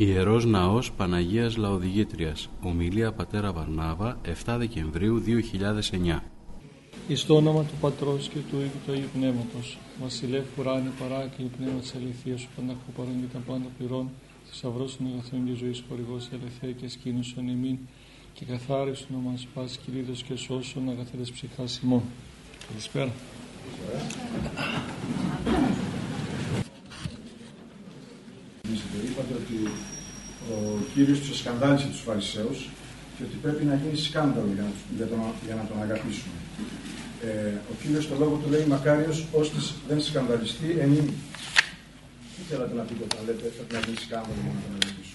Ιερός Ναός Παναγίας Λαοδηγήτριας. Ομιλία Πατέρα Βαρνάβα, 7 Δεκεμβρίου 2009. Εις το όνομα του Πατρός και του Υιού και του Αγίου Πνεύματος. Βασιλεύ ουράνιε παράκλη πνεύμα της αληθείας σου, πανταχού και τα πάντα πληρών, θησαυρός των αγαθών και ζωής χορηγός ελευθέρη και σκήνωσον ημίν και καθάριστον ο μας πας κηρύττος και σώσον αγαθέτες ψυχάς ημών. Καλησπέρα. Είπατε ότι ο Κύριος τους σκανδάλισε τους Φαρισαίους και ότι πρέπει να γίνει σκάνδαλο για να τον αγαπήσουμε. Ο Κύριος στο λόγο του λέει μακάριος ώστις δεν σκανδαλιστεί εν ημί. Τι θέλατε να πείτε όταν λέτε πρέπει να γίνει σκάνδαλο για να τον αγαπήσουμε?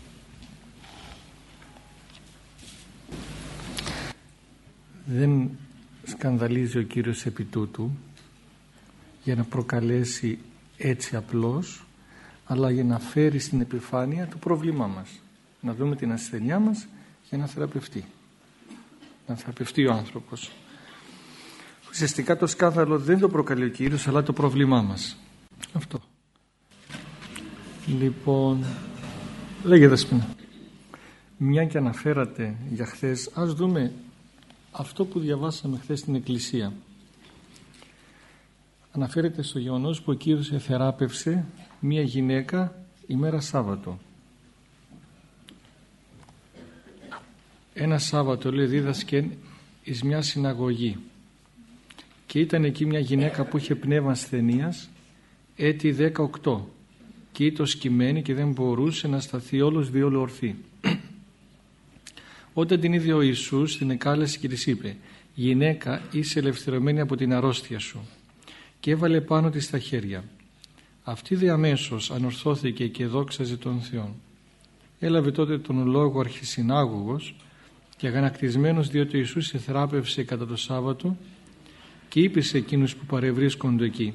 Δεν σκανδαλίζει ο Κύριος επί τούτου για να προκαλέσει έτσι απλώς, αλλά για να φέρει στην επιφάνεια το πρόβλημά μας. Να δούμε την ασθενειά μας για να θεραπευτεί. Να θεραπευτεί ο άνθρωπος. Ουσιαστικά το σκάνδαλο δεν το προκαλεί ο Κύριος, αλλά το πρόβλημά μας. Αυτό. Λοιπόν, λέγε Δεσπόινα. Μια και αναφέρατε για χθες, ας δούμε αυτό που διαβάσαμε χθες στην Εκκλησία. Αναφέρεται στο γεγονός που ο Κύριος εθεράπευσε μία γυναίκα ημέρα Σάββατο. Ένα Σάββατο, λέει, δίδασκε εις μια συναγωγή και ήταν εκεί μια γυναίκα που είχε πνεύμα ασθενείας έτη 18 και ήταν σκυμμένη και δεν μπορούσε να σταθεί όλος διόλου ορθή. Όταν την είδε ο Ιησούς, την εκάλεσε και της είπε: «Γυναίκα, είσαι ελευθερωμένη από την αρρώστια σου», και έβαλε πάνω της τα χέρια. Αυτή δε αμέσως ανορθώθηκε και δόξαζε τον Θεό. Έλαβε τότε τον λόγο αρχισυνάγωγος και αγανακτισμένος, διότι ο Ιησούς εθεράπευσε κατά το Σάββατο, και είπε σε εκείνους που παρευρίσκονται εκεί: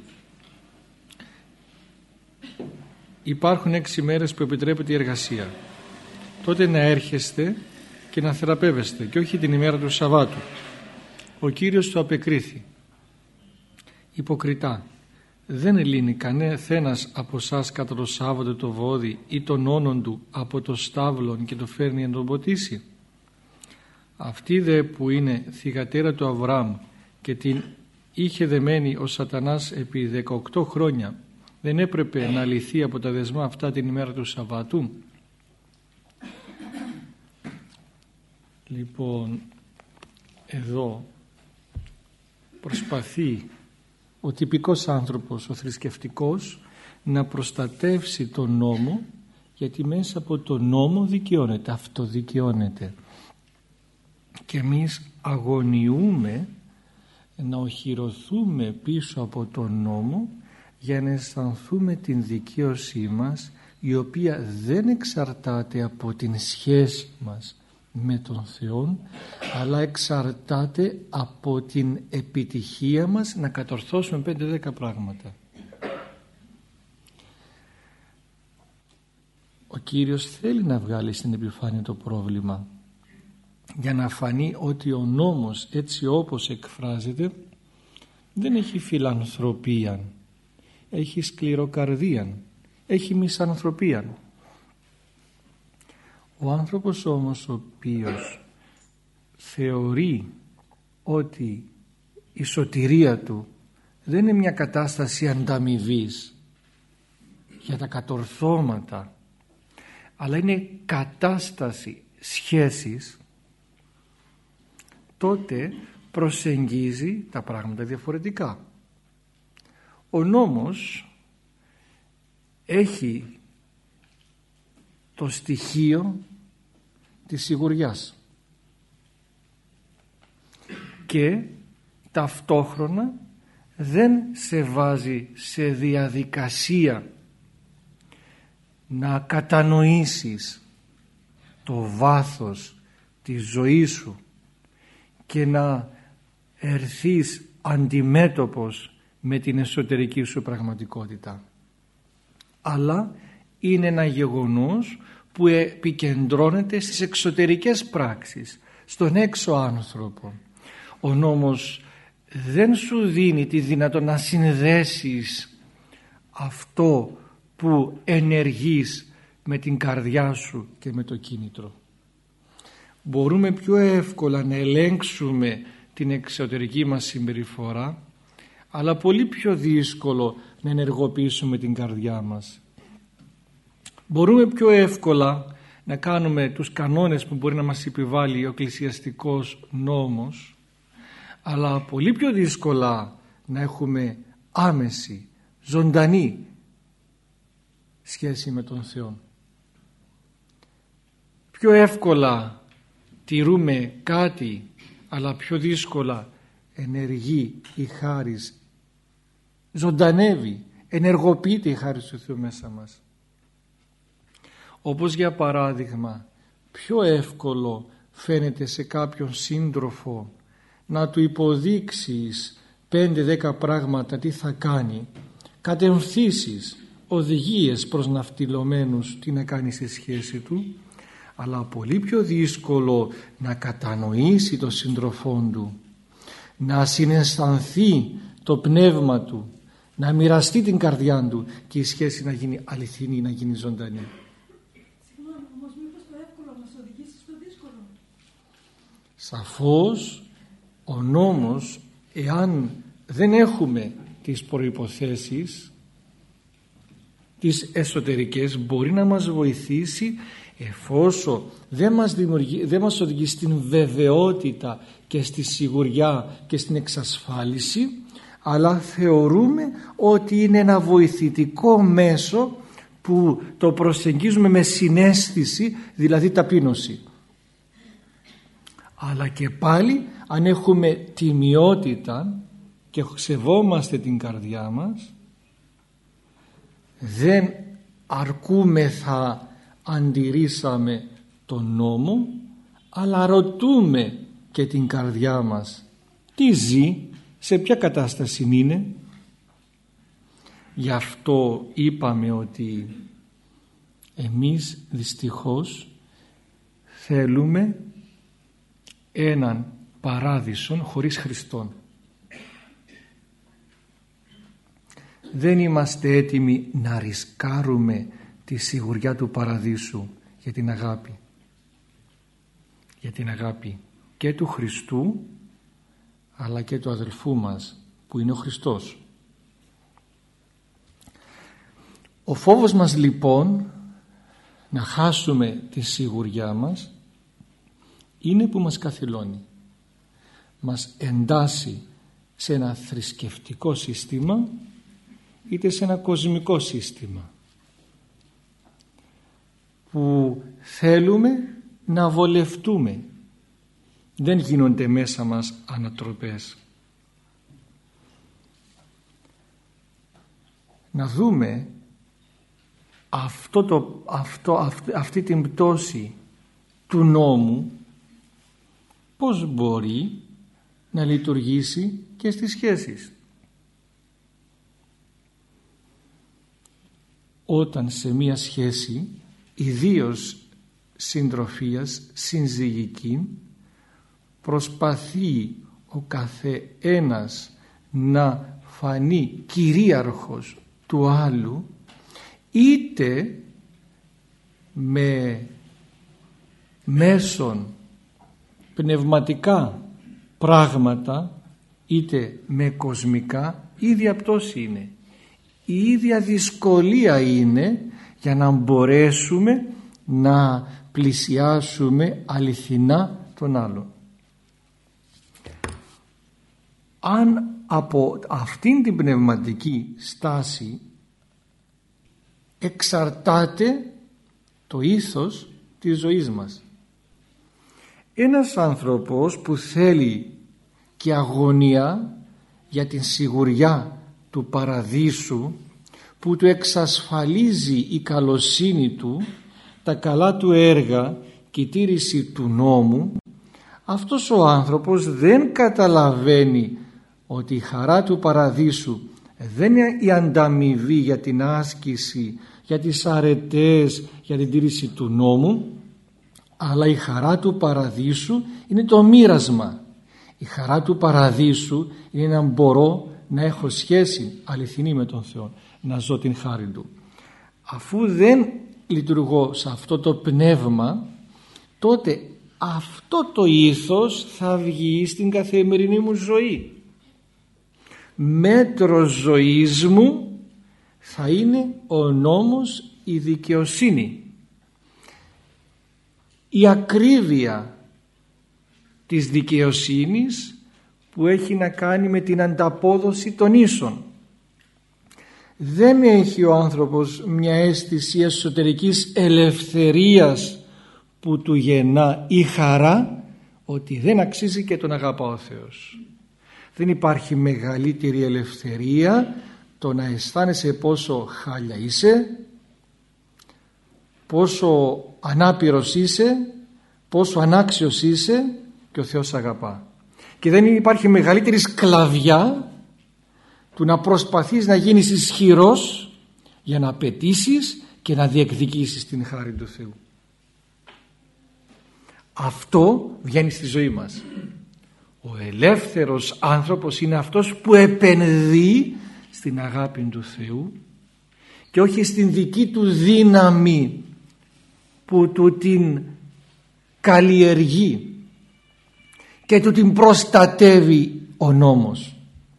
«Υπάρχουν 6 μέρες που επιτρέπεται η εργασία. Τότε να έρχεστε και να θεραπεύεστε και όχι την ημέρα του Σαββάτου». Ο Κύριος του απεκρίθη: «Υποκριτά, δεν λύνει κανένας από εσάς κατά το Σάββατο το βόδι ή τον όνον του από το στάβλον και το φέρνει να τον ποτίσει? Αυτή δε που είναι θυγατέρα του Αβραάμ και την είχε δεμένη ο Σατανάς επί 18 χρόνια, δεν έπρεπε να λυθεί από τα δεσμά αυτά την ημέρα του Σαββάτου?» Λοιπόν, εδώ προσπαθεί ο τυπικός άνθρωπος, ο θρησκευτικός, να προστατεύσει τον νόμο, γιατί μέσα από τον νόμο δικαιώνεται, αυτοδικαιώνεται. Και εμείς αγωνιούμε να οχυρωθούμε πίσω από τον νόμο για να αισθανθούμε την δικαίωσή μας, η οποία δεν εξαρτάται από την σχέση μας με τον Θεό, αλλά εξαρτάται από την επιτυχία μας να κατορθώσουμε 5-10 πράγματα. Ο Κύριος θέλει να βγάλει στην επιφάνεια το πρόβλημα για να φανεί ότι ο νόμος, έτσι όπως εκφράζεται, δεν έχει φιλανθρωπία, έχει σκληροκαρδία, έχει μισανθρωπία. Ο άνθρωπος όμως ο οποίος θεωρεί ότι η σωτηρία του δεν είναι μια κατάσταση ανταμοιβής για τα κατορθώματα, αλλά είναι κατάσταση σχέσης, τότε προσεγγίζει τα πράγματα διαφορετικά. Ο νόμος έχει το στοιχείο της σιγουριάς και ταυτόχρονα δεν σε βάζει σε διαδικασία να κατανοήσεις το βάθος της ζωής σου και να ερθείς αντιμέτωπος με την εσωτερική σου πραγματικότητα, αλλά είναι ένα γεγονός που επικεντρώνεται στις εξωτερικές πράξεις, στον έξω άνθρωπο. Ο νόμος δεν σου δίνει τη δυνατότητα να συνδέσεις αυτό που ενεργείς με την καρδιά σου και με το κίνητρο. Μπορούμε πιο εύκολα να ελέγξουμε την εξωτερική μας συμπεριφορά, αλλά πολύ πιο δύσκολο να ενεργοποιήσουμε την καρδιά μας. Μπορούμε πιο εύκολα να κάνουμε τους κανόνες που μπορεί να μας επιβάλλει ο εκκλησιαστικός νόμος, αλλά πολύ πιο δύσκολα να έχουμε άμεση, ζωντανή σχέση με τον Θεό. Πιο εύκολα τηρούμε κάτι, αλλά πιο δύσκολα ενεργεί η χάρις, ζωντανεύει, ενεργοποιείται η χάρις του Θεού μέσα μας. Όπως για παράδειγμα, πιο εύκολο φαίνεται σε κάποιον σύντροφο να του υποδείξεις 5-10 πράγματα τι θα κάνει, κατευθύνσεις, οδηγίες προς ναυτιλωμένους τι να κάνει στη σχέση του, αλλά πολύ πιο δύσκολο να κατανοήσει τον σύντροφόν του, να συναισθανθεί το πνεύμα του, να μοιραστεί την καρδιά του και η σχέση να γίνει αληθινή, να γίνει ζωντανή. Συγγνώμη, όμως μήπως το εύκολο μας οδηγήσει στο δύσκολο? Σαφώς ο νόμος, εάν δεν έχουμε τις προϋποθέσεις τις εσωτερικές, μπορεί να μας βοηθήσει εφόσον δεν μας οδηγεί στην βεβαιότητα και στη σιγουριά και στην εξασφάλιση, αλλά θεωρούμε ότι είναι ένα βοηθητικό μέσο που το προσεγγίζουμε με συναίσθηση, δηλαδή ταπείνωση. Αλλά και πάλι αν έχουμε τιμιότητα και σεβόμαστε την καρδιά μας, δεν αρκούμεθα αντιρρήσαμε τον νόμο, αλλά ρωτούμε και την καρδιά μας τι ζει, σε ποια κατάσταση είναι. Γι' αυτό είπαμε ότι εμείς δυστυχώς θέλουμε έναν παράδεισο χωρίς Χριστόν. Δεν είμαστε έτοιμοι να ρισκάρουμε τη σιγουριά του παραδείσου για την αγάπη. Για την αγάπη και του Χριστού αλλά και του αδελφού μας που είναι ο Χριστός. Ο φόβος μας λοιπόν να χάσουμε τη σιγουριά μας είναι που μας καθυλώνει. Μας εντάσσει σε ένα θρησκευτικό σύστημα είτε σε ένα κοσμικό σύστημα που θέλουμε να βολευτούμε. Δεν γίνονται μέσα μας ανατροπές. Να δούμε αυτή την πτώση του νόμου πώς μπορεί να λειτουργήσει και στις σχέσεις. Όταν σε μία σχέση, ιδίως συντροφίας, συνζυγική, προσπαθεί ο καθένας να φανεί κυρίαρχος του άλλου, είτε με μέσον πνευματικά πράγματα είτε με κοσμικά, η ίδια πτώση είναι, η ίδια δυσκολία είναι για να μπορέσουμε να πλησιάσουμε αληθινά τον άλλον. Αν από αυτήν την πνευματική στάση εξαρτάται το ήθος της ζωής μας. Ένας άνθρωπος που θέλει και αγωνία για την σιγουριά του παραδείσου, που του εξασφαλίζει η καλοσύνη του, τα καλά του έργα και η τήρηση του νόμου, αυτός ο άνθρωπος δεν καταλαβαίνει ότι η χαρά του παραδείσου δεν είναι η ανταμοιβή για την άσκηση, για τις αρετές, για την τήρηση του νόμου, αλλά η χαρά του παραδείσου είναι το μοίρασμα. Η χαρά του παραδείσου είναι να μπορώ να έχω σχέση αληθινή με τον Θεό, να ζω την χάρη του. Αφού δεν λειτουργώ σε αυτό το πνεύμα, τότε αυτό το ήθος θα βγει στην καθημερινή μου ζωή. Μέτρο ζωής μου θα είναι ο νόμος, η δικαιοσύνη, η ακρίβεια της δικαιοσύνης που έχει να κάνει με την ανταπόδοση των ίσων. Δεν έχει ο άνθρωπος μια αίσθηση εσωτερικής ελευθερίας που του γεννά η χαρά ότι δεν αξίζει και τον αγαπά ο Θεός. Δεν υπάρχει μεγαλύτερη ελευθερία το να αισθάνεσαι πόσο χάλια είσαι, πόσο ανάπηρος είσαι, πόσο ανάξιος είσαι και ο Θεός αγαπά. Και δεν υπάρχει μεγαλύτερη σκλαβιά του να προσπαθείς να γίνεις ισχυρός για να απαιτήσεις και να διεκδικήσεις την χάρη του Θεού. Αυτό βγαίνει στη ζωή μας. Ο ελεύθερος άνθρωπος είναι αυτός που επενδύει στην αγάπη του Θεού και όχι στην δική του δύναμη που του την καλλιεργεί και του την προστατεύει ο νόμος.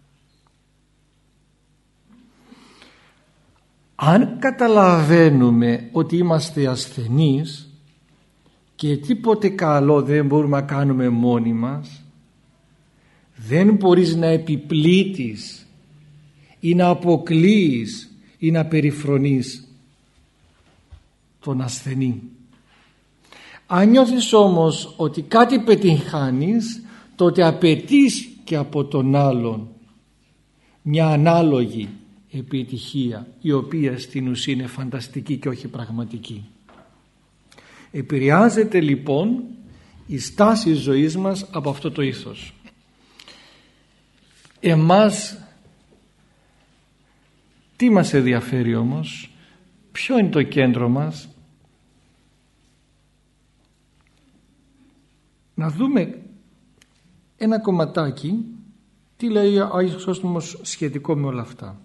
Αν καταλαβαίνουμε ότι είμαστε ασθενείς και τίποτε καλό δεν μπορούμε να κάνουμε μόνοι μας, δεν μπορείς να επιπλήττεις ή να αποκλείεις ή να περιφρονείς τον ασθενή. Αν νιώθεις όμως ότι κάτι πετυχάνεις, τότε απαιτείς και από τον άλλον μια ανάλογη επιτυχία, η οποία στην ουσία είναι φανταστική και όχι πραγματική. Επηρεάζεται λοιπόν η στάση ζωής μας από αυτό το ήθος. Εμάς τι μας ενδιαφέρει όμως? Ποιο είναι το κέντρο μας? Να δούμε ένα κομματάκι τι λέει ο Άγιος Χρυσόστομος σχετικό με όλα αυτά.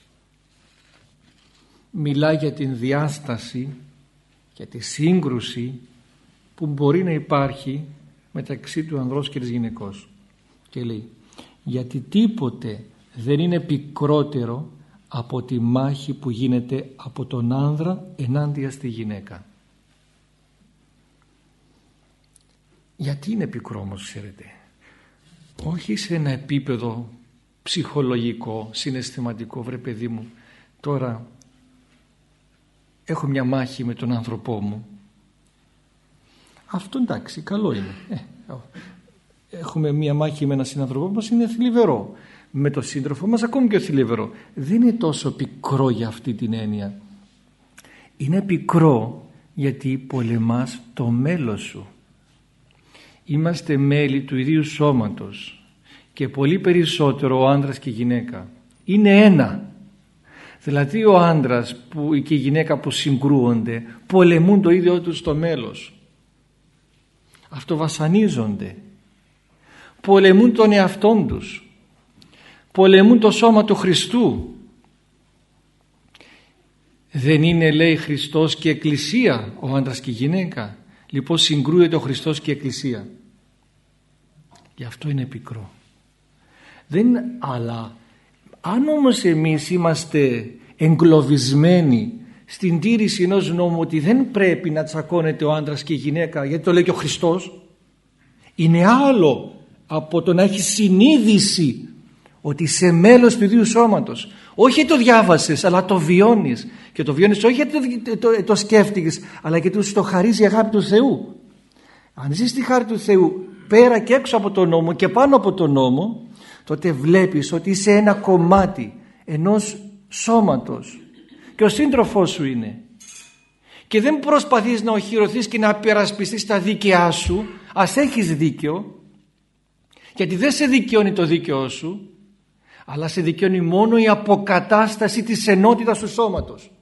Μιλάει για την διάσταση, για τη σύγκρουση που μπορεί να υπάρχει μεταξύ του ανδρός και της γυναικός. Και λέει, γιατί τίποτε δεν είναι πικρότερο από τη μάχη που γίνεται από τον άνδρα ενάντια στη γυναίκα. Γιατί είναι πικρό όμως, ξέρετε? Όχι σε ένα επίπεδο ψυχολογικό, συναισθηματικό. Βρε παιδί μου, τώρα έχω μια μάχη με τον άνθρωπό μου. Αυτό εντάξει, καλό είναι. Έχουμε μια μάχη με έναν συνανθρωπό μας, είναι θλιβερό. Με τον σύντροφο μας ακόμη πιο θλιβερό. Δεν είναι τόσο πικρό για αυτή την έννοια. Είναι πικρό γιατί πολεμάς το μέλλον σου. Είμαστε μέλη του ιδίου σώματος και πολύ περισσότερο ο άντρας και η γυναίκα. Είναι ένα. Δηλαδή ο άντρας και η γυναίκα που συγκρούονται πολεμούν το ίδιο τους το μέλος. Αυτοβασανίζονται. Πολεμούν τον εαυτόν τους. Πολεμούν το σώμα του Χριστού. Δεν είναι, λέει, Χριστός και Εκκλησία ο άντρας και η γυναίκα? Λοιπόν συγκρούεται ο Χριστός και η Εκκλησία. Γι' αυτό είναι πικρό. Αλλά αν όμως εμείς είμαστε εγκλωβισμένοι στην τήρηση ενός νόμου ότι δεν πρέπει να τσακώνεται ο άντρας και η γυναίκα, γιατί το λέει και ο Χριστός, είναι άλλο από το να έχει συνείδηση ότι είσαι μέλος του ίδιου σώματος. Όχι το διάβασες, αλλά το βιώνεις. Και το βιώνεις όχι γιατί το σκέφτηκες, αλλά γιατί το χαρίζει η αγάπη του Θεού. Αν ζεις τη χάρη του Θεού πέρα και έξω από τον νόμο και πάνω από τον νόμο, τότε βλέπεις ότι είσαι ένα κομμάτι ενός σώματος και ο σύντροφός σου είναι. Και δεν προσπαθείς να οχυρωθείς και να περασπιστείς τα δίκαιά σου. Ας έχεις δίκαιο, γιατί δεν σε δικαιώνει το δίκαιό σου, αλλά σε δικαιώνει μόνο η αποκατάσταση της ενότητας του σώματος.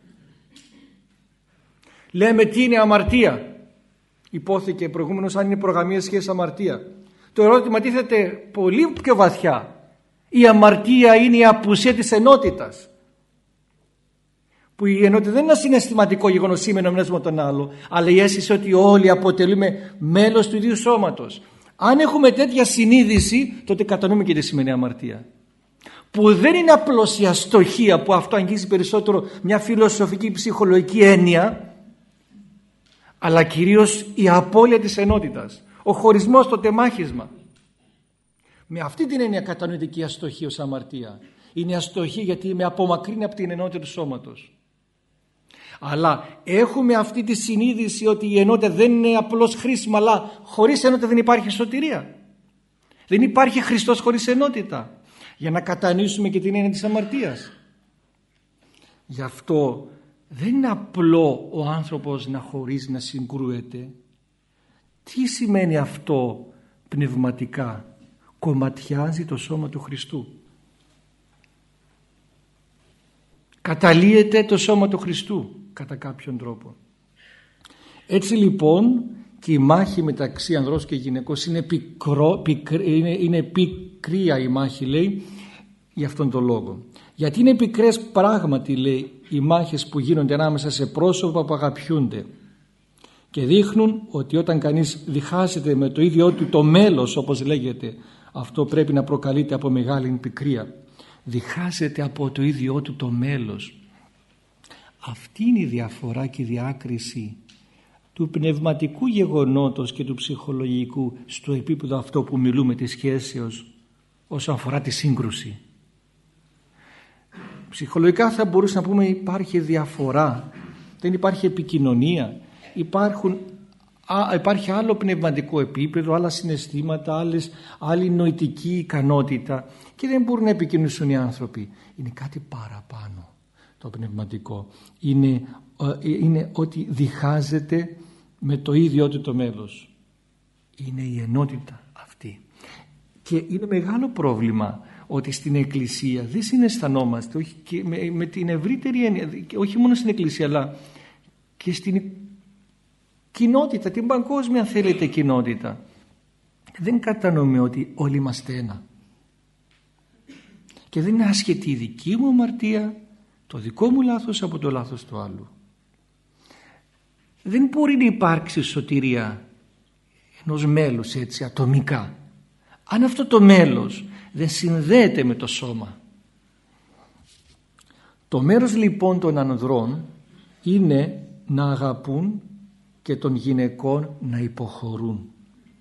Λέμε τι είναι αμαρτία. Υπόθηκε προηγούμενος αν είναι προγαμία σχέση αμαρτία. Το ερώτημα τίθεται πολύ πιο βαθιά. Η αμαρτία είναι η απουσία της ενότητας. που η ενότητα δεν είναι ένα συναισθηματικό γεγονός σήμερα με τον άλλο, αλλά η αίσθηση ότι όλοι αποτελούμε μέλος του ίδιου σώματος. Αν έχουμε τέτοια συνείδηση, τότε κατανοούμε και τι σημαίνει αμαρτία. Που δεν είναι απλώς η αστοχία, που αυτό αγγίζει περισσότερο μια φιλοσοφική ψυχολογική έννοια, αλλά κυρίως η απώλεια της ενότητας, ο χωρισμός, το τεμάχισμα. Με αυτή την έννοια κατανοείται και η αστοχία ως αμαρτία. Είναι αστοχή γιατί με απομακρύνει από την ενότητα του σώματος. Αλλά έχουμε αυτή τη συνείδηση ότι η ενότητα δεν είναι απλώς χρήσιμα, αλλά χωρίς ενότητα δεν υπάρχει σωτηρία. Δεν υπάρχει Χριστός χωρίς ενότητα. Για να κατανοήσουμε και την έννοια της αμαρτίας. Γι' αυτό δεν είναι απλό ο άνθρωπος να χωρίζει, να συγκρούεται. Τι σημαίνει αυτό πνευματικά? Κομματιάζει το σώμα του Χριστού. Καταλύεται το σώμα του Χριστού κατά κάποιον τρόπο. Έτσι λοιπόν και η μάχη μεταξύ ανδρός και γυναικός είναι πικρία η μάχη, λέει, για αυτόν τον λόγο. Γιατί είναι πικρές πράγματι, λέει, οι μάχες που γίνονται ανάμεσα σε πρόσωπα που αγαπιούνται και δείχνουν ότι όταν κανείς διχάζεται με το ίδιο του το μέλος, όπως λέγεται, αυτό πρέπει να προκαλείται από μεγάλη πικρία. Διχάζεται από το ίδιο του το μέλος. Αυτή είναι η διαφορά και η διάκριση του πνευματικού γεγονότος και του ψυχολογικού στο επίπεδο αυτό που μιλούμε της σχέσεως όσον αφορά τη σύγκρουση. Ψυχολογικά θα μπορούσαμε να πούμε υπάρχει διαφορά, δεν υπάρχει επικοινωνία, υπάρχει άλλο πνευματικό επίπεδο, άλλα συναισθήματα, άλλη νοητική ικανότητα και δεν μπορούν να επικοινωνήσουν οι άνθρωποι. Είναι κάτι παραπάνω το πνευματικό. Είναι ότι διχάζεται με το ίδιο του το μέλος. Είναι η ενότητα αυτή. Και είναι μεγάλο πρόβλημα ότι στην Εκκλησία δεν συναισθανόμαστε, όχι και με την ευρύτερη έννοια, όχι μόνο στην Εκκλησία αλλά και στην κοινότητα, την παγκόσμια αν θέλετε κοινότητα. Δεν κατανοούμε ότι όλοι είμαστε ένα. Και δεν είναι άσχετη η δική μου αμαρτία, το δικό μου λάθος από το λάθος του άλλου. Δεν μπορεί να υπάρξει σωτηρία ενός μέλους έτσι ατομικά αν αυτό το μέλος δεν συνδέεται με το σώμα. Το μέρος λοιπόν των ανδρών είναι να αγαπούν και των γυναικών να υποχωρούν.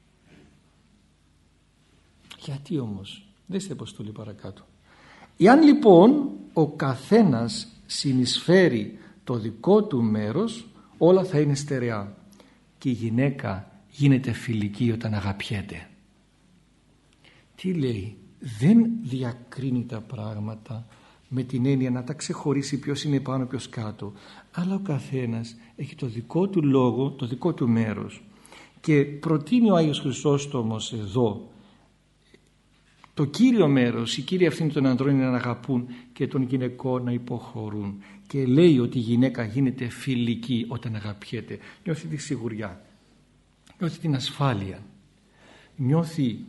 Γιατί όμως? Δέστε πως το λέει παρακάτω. Εάν λοιπόν ο καθένας συνεισφέρει το δικό του μέρος, όλα θα είναι στερεά και η γυναίκα γίνεται φιλική όταν αγαπιέται. Τι λέει? Δεν διακρίνει τα πράγματα με την έννοια να τα ξεχωρίσει ποιος είναι πάνω ποιος κάτω, αλλά ο καθένας έχει το δικό του λόγο, το δικό του μέρος και προτείνει ο Άγιος Χρυσόστομος εδώ το κύριο μέρος, η κύρια ευθύνη των ανδρών είναι να αγαπούν και των γυναικών να υποχωρούν και λέει ότι η γυναίκα γίνεται φιλική όταν αγαπιέται, νιώθει τη σιγουριά, νιώθει την ασφάλεια, νιώθει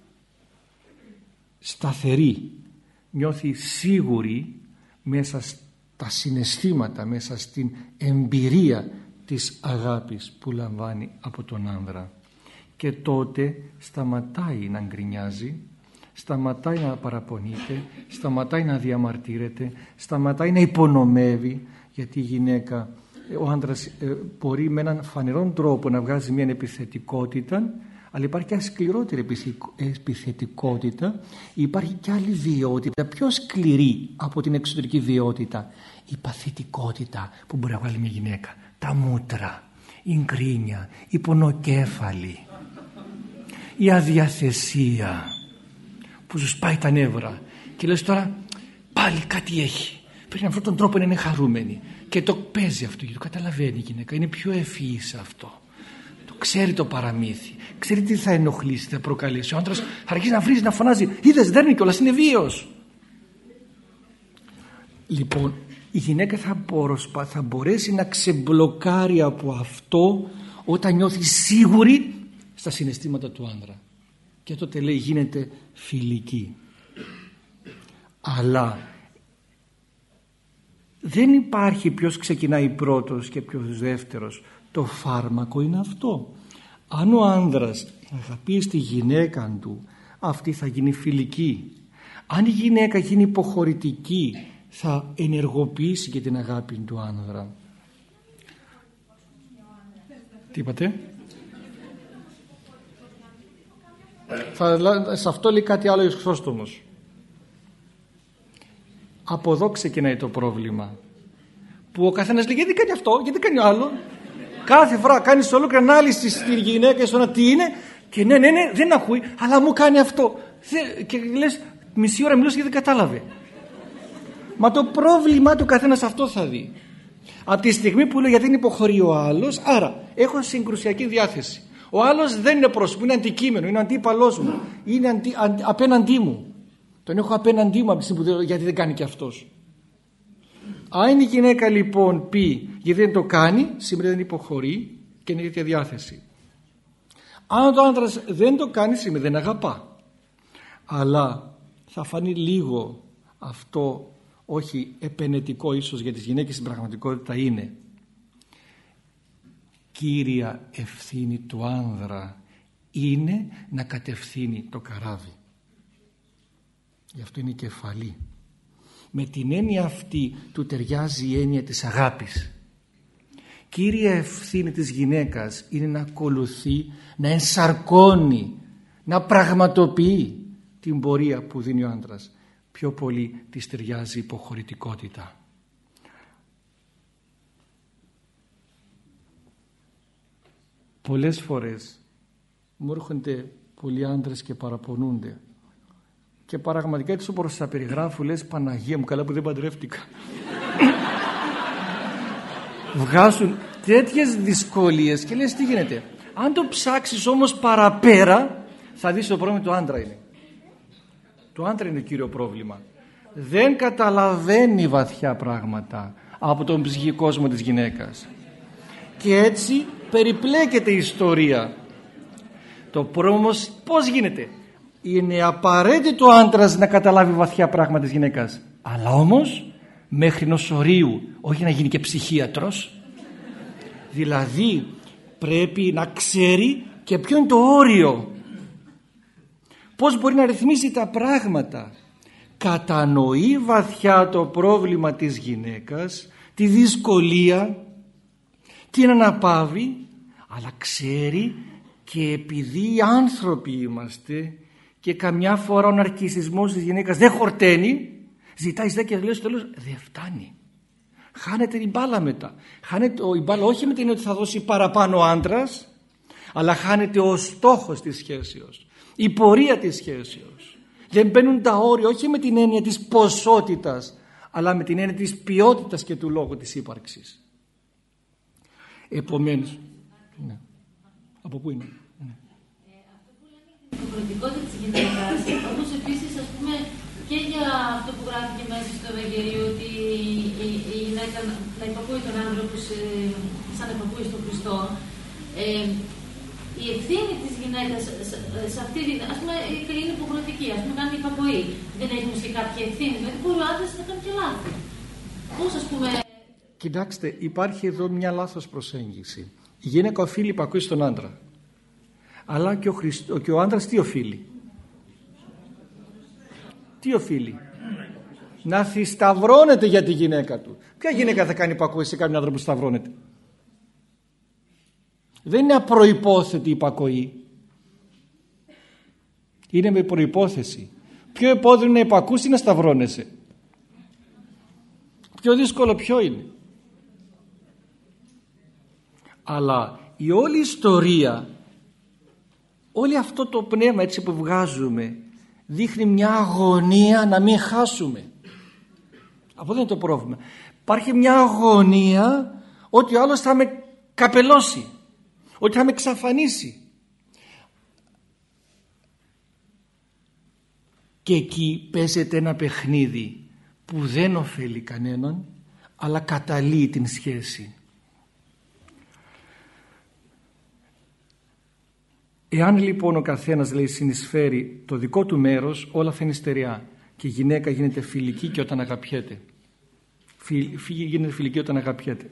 σταθερή, νιώθει σίγουρη μέσα στα συναισθήματα, μέσα στην εμπειρία της αγάπης που λαμβάνει από τον άνδρα και τότε σταματάει να γκρινιάζει, σταματάει να παραπονείται, σταματάει να διαμαρτύρεται, σταματάει να υπονομεύει, γιατί η γυναίκα, ο άντρας μπορεί με έναν φανερόν τρόπο να βγάζει μια επιθετικότητα, αλλά υπάρχει και σκληρότερη επιθετικότητα, υπάρχει και άλλη βιαιότητα, πιο σκληρή από την εξωτερική βιαιότητα, η παθητικότητα που μπορεί να βγάλει μια γυναίκα, τα μούτρα, η γκρίνια, η πονοκέφαλη, η αδιαθεσία που σου σπάει τα νεύρα και λες τώρα πάλι κάτι έχει, πρέπει με αυτόν τον τρόπο να είναι χαρούμενη και το παίζει αυτό και το καταλαβαίνει η γυναίκα, είναι πιο ευφυής αυτό, το ξέρει το παραμύθι, ξέρει τι θα ενοχλήσει, τι θα προκαλέσει. Ο άντρας θα αρχίσει να βρίζει, να φωνάζει, είδες δεν είναι κιόλας, είναι βίαιος. Λοιπόν η γυναίκα θα μπορέσει να ξεμπλοκάρει από αυτό όταν νιώθει σίγουρη στα συναισθήματα του άντρα και τότε λέει γίνεται φιλική. Αλλά δεν υπάρχει ποιος ξεκινάει πρώτος και ποιος δεύτερος. Το φάρμακο είναι αυτό. Αν ο άνδρας αγαπήσει τη γυναίκα του, αυτή θα γίνει φιλική. Αν η γυναίκα γίνει υποχωρητική, θα ενεργοποιήσει και την αγάπη του άνδρα. Τι είπατε? Σε αυτό λέει κάτι άλλο ο Χρυσόστομος. Από εδώ ξεκινάει το πρόβλημα. Που ο καθένας λέει γιατί κάνει αυτό, γιατί κάνει άλλο. Κάθε φορά κάνεις ολόκληρη ανάλυση στη γυναίκα στο τι είναι και ναι, δεν ακούει, αλλά μου κάνει αυτό. Και λες μισή ώρα μιλούσε και δεν κατάλαβε. Μα το πρόβλημα του καθένας αυτό θα δει. Από τη στιγμή που λέει γιατί δεν υποχωρεί ο άλλος, άρα έχω συγκρουσιακή διάθεση. Ο άλλος δεν είναι πρόσωπο, είναι αντικείμενο, είναι αντίπαλός μου, είναι απέναντί μου. Τον έχω απέναντί μου από τη στιγμή που γιατί δεν κάνει και αυτός. Αν η γυναίκα λοιπόν πει γιατί δεν το κάνει, σήμερα δεν υποχωρεί και είναι τέτοια διάθεση. Αν το άντρας δεν το κάνει, σήμερα δεν αγαπά. Αλλά θα φανεί λίγο αυτό, όχι επενετικό ίσως για τις γυναίκες, στην πραγματικότητα είναι. Κύρια ευθύνη του άνδρα είναι να κατευθύνει το καράβι. Γι' αυτό είναι η κεφαλή. Με την έννοια αυτή του ταιριάζει η έννοια της αγάπης. Κύρια ευθύνη της γυναίκας είναι να ακολουθεί, να ενσαρκώνει, να πραγματοποιεί την πορεία που δίνει ο άντρας. Πιο πολύ της ταιριάζει η υποχωρητικότητα. Πολλές φορές μου έρχονται πολλοί άντρες και παραπονούνται και πραγματικά έτσι όπως τα περιγράφω λες Παναγία μου, καλά που δεν παντρεύτηκα. Βγάζουν τέτοιες δυσκολίες και λες τι γίνεται. Αν το ψάξεις όμως παραπέρα θα δεις το πρόβλημα του άντρα είναι. Το άντρα είναι το κύριο πρόβλημα. Δεν καταλαβαίνει βαθιά πράγματα από τον ψυχικό κόσμο της γυναίκας. Και έτσι περιπλέκεται η ιστορία. Το πρόβλημα πώς γίνεται. Είναι απαραίτητο ο άντρας να καταλάβει βαθιά πράγματα της γυναίκας. Αλλά όμως μέχρι ενός ορίου, όχι να γίνει και ψυχίατρος. Δηλαδή πρέπει να ξέρει και ποιο είναι το όριο. Πώς μπορεί να ρυθμίσει τα πράγματα. Κατανοεί βαθιά το πρόβλημα της γυναίκας, τη δυσκολία, την αναπαύει, αλλά ξέρει και επειδή άνθρωποι είμαστε και καμιά φορά ο ναρκισσισμός της γυναίκας δεν χορταίνει, ζητάει και λέει στο τέλος δεν φτάνει. Χάνεται η μπάλα μετά. Χάνεται η μπάλα όχι με την έννοια ότι θα δώσει παραπάνω ο άντρας, αλλά χάνεται ο στόχος της σχέσεως, η πορεία της σχέσεως. Δεν μπαίνουν τα όρια όχι με την έννοια της ποσότητας, αλλά με την έννοια της ποιότητας και του λόγου της ύπαρξης. Επομένως, ναι. Από πού είναι? Αυτό που λέμε την υποχρεωτικότητα της γυναίκας, όπως επίσης ας πούμε και για αυτό που γράφει μέσα στο Ευαγγελίο ότι η γυναίκα να υπακούει τον άντρα όπως σαν υπακούει στον Χριστό. Η ευθύνη της γυναίκας σε αυτή την, ας πούμε, είναι υποχρεωτική, ας πούμε κάνει υπακοή. Δεν έχει όμως και κάποια ευθύνη, δηλαδή μπορεί ο άντρας να κάνει και λάθη. Πώς ας πούμε... Κοιτάξτε, υπάρχει εδώ μια λάθος προσέγγιση. Η γυναίκα οφείλει υπακούει στον άντρα. Αλλά και ο άντρας τι οφείλει? Τι οφείλει? Να θησταυρώνεται για τη γυναίκα του. Ποια γυναίκα θα κάνει υπακούει σε κάποιον άντρα που σταυρώνεται? Δεν είναι απροϋπόθετη υπακοή. Είναι με προϋπόθεση. Πιο επώδυνο είναι να υπακούσει ή να σταυρώνεσαι? Πιο δύσκολο ποιο είναι? Αλλά η όλη ιστορία, όλο αυτό το πνεύμα έτσι που βγάζουμε δείχνει μια αγωνία να μην χάσουμε. Αυτό δεν είναι το πρόβλημα. Υπάρχει μια αγωνία ότι ο άλλος θα με καπελώσει, ότι θα με εξαφανίσει. Και εκεί παίζεται ένα παιχνίδι που δεν ωφέλει κανέναν, αλλά καταλύει την σχέση. Εάν λοιπόν ο καθένας λέει συνεισφέρει το δικό του μέρος, όλα θα είναι στερεά και η γυναίκα γίνεται φιλική και όταν αγαπιέται. γίνεται φιλική όταν αγαπιέται.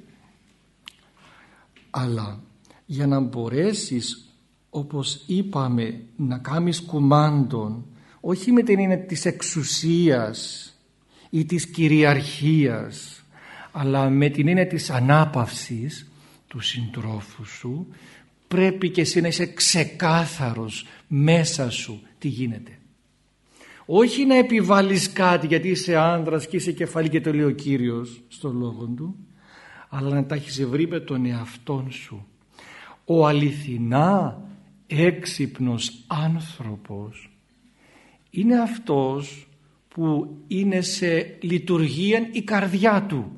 Αλλά για να μπορέσεις, όπως είπαμε, να κάνεις κουμάντον, όχι με την έννοια της εξουσίας ή της κυριαρχίας, αλλά με την έννοια της ανάπαυσης του συντρόφου σου, πρέπει και εσύ να είσαι ξεκάθαρος μέσα σου τι γίνεται. Όχι να επιβάλλεις κάτι γιατί είσαι άνδρας και είσαι κεφαλή και το λέει ο Κύριος στο λόγο του, αλλά να τα έχεις βρει με τον εαυτόν σου. Ο αληθινά έξυπνος άνθρωπος είναι αυτός που είναι σε λειτουργία η καρδιά του.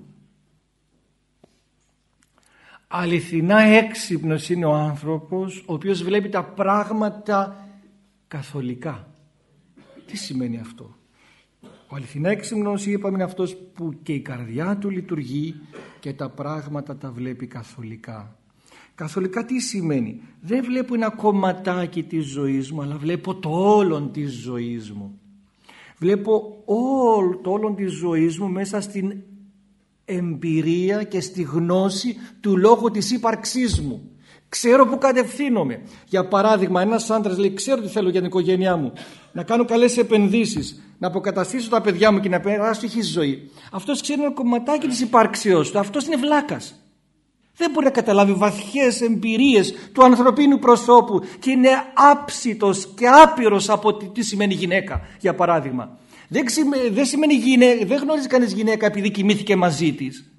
Αληθινά έξυπνος είναι ο άνθρωπος ο οποίος βλέπει τα πράγματα καθολικά. Τι σημαίνει αυτό? Ο αληθινά έξυπνος, είπαμε, είναι αυτός που και η καρδιά του λειτουργεί και τα πράγματα τα βλέπει καθολικά. Καθολικά τι σημαίνει? Δεν βλέπω ένα κομματάκι της ζωής μου, αλλά βλέπω το όλον της ζωής μου. Βλέπω το όλον της ζωής μου μέσα στην εμπειρία και στη γνώση του λόγου της ύπαρξής μου. Ξέρω που κατευθύνομαι. Για παράδειγμα, ένας άντρας λέει: ξέρω τι θέλω για την οικογένειά μου, να κάνω καλές επενδύσεις, να αποκαταστήσω τα παιδιά μου και να περάσω τυχή ζωή. Αυτός ξέρει ένα κομματάκι της υπάρξεώς του. Αυτός είναι βλάκας. Δεν μπορεί να καταλάβει βαθιές εμπειρίες του ανθρωπίνου προσώπου και είναι άψητος και άπειρος από τι σημαίνει γυναίκα, για παράδειγμα. Δεν σημαίνει γυναίκα, δεν γνωρίζει κανείς γυναίκα επειδή κοιμήθηκε μαζί της.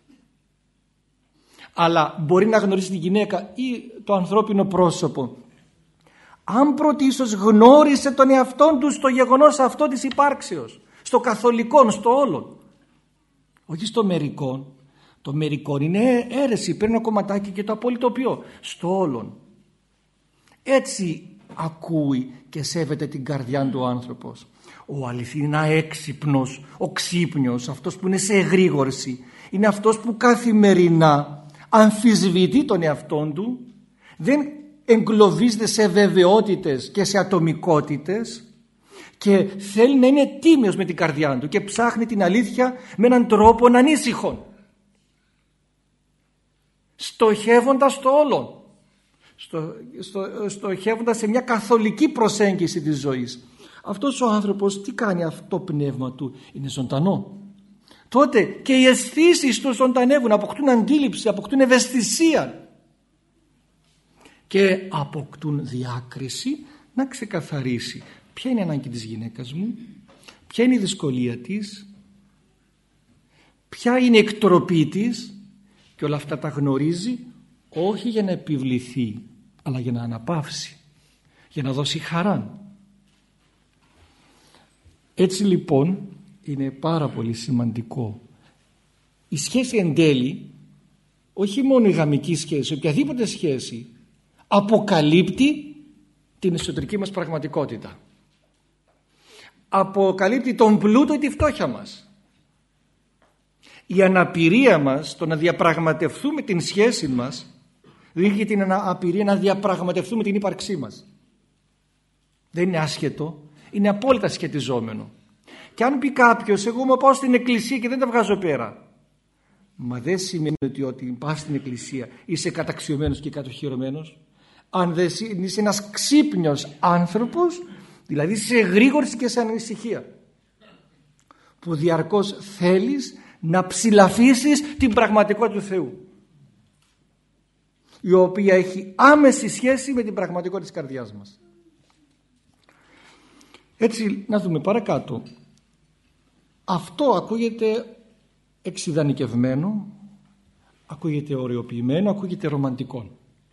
Αλλά μπορεί να γνωρίσει τη γυναίκα ή το ανθρώπινο πρόσωπο αν πρωτίστως γνώρισε τον εαυτόν του στο γεγονός αυτό της υπάρξεως, στο καθολικό, στο όλον, όχι στο μερικό. Το μερικό είναι αίρεση, παίρνει ένα κομματάκι και το απολυτοποιώ. Στο όλον. Έτσι ακούει και σέβεται την καρδιά του ο άνθρωπος. Ο αληθινά έξυπνος, ο ξύπνιος, αυτός που είναι σε εγρήγορση, είναι αυτός που καθημερινά αμφισβητεί τον εαυτόν του, δεν εγκλωβίζεται σε βεβαιότητες και σε ατομικότητες και θέλει να είναι τίμιος με την καρδιά του και ψάχνει την αλήθεια με έναν τρόπο ανήσυχον, στοχεύοντας το όλον, στοχεύοντας σε μια καθολική προσέγγιση της ζωής. Αυτός ο άνθρωπος τι κάνει? Αυτό το πνεύμα του είναι ζωντανό. Τότε και οι αισθήσεις του ζωντανεύουν, αποκτούν αντίληψη, αποκτούν ευαισθησία και αποκτούν διάκριση να ξεκαθαρίσει ποια είναι η ανάγκη της γυναίκας μου, ποια είναι η δυσκολία της, ποια είναι η εκτροπή της, και όλα αυτά τα γνωρίζει όχι για να επιβληθεί, αλλά για να αναπαύσει, για να δώσει χαρά. Έτσι λοιπόν είναι πάρα πολύ σημαντικό η σχέση εν τέλει, όχι μόνο η γαμική σχέση, οποιαδήποτε σχέση αποκαλύπτει την εσωτερική μας πραγματικότητα, αποκαλύπτει τον πλούτο ή τη φτώχεια μας. Η αναπηρία μας, το να διαπραγματευτούμε την σχέση μας, δείχνει την αναπηρία να διαπραγματευτούμε την ύπαρξή μας. Δεν είναι άσχετο, είναι απόλυτα σχετιζόμενο. Και αν πει κάποιος: εγώ μου πάω στην εκκλησία και δεν τα βγάζω πέρα, μα δεν σημαίνει ότι πας στην εκκλησία είσαι καταξιωμένος και κατοχυρωμένος. Αν δεν είσαι ένας ξύπνιος άνθρωπος, δηλαδή σε εγρήγορση και σε ανησυχία, που διαρκώς θέλεις να ψηλαφίσεις την πραγματικότητα του Θεού, η οποία έχει άμεση σχέση με την πραγματικότητα της καρδιάς μας. Έτσι να δούμε παρακάτω. Αυτό ακούγεται εξειδανικευμένο, ακούγεται ωρεοποιημένο, ακούγεται ρομαντικό.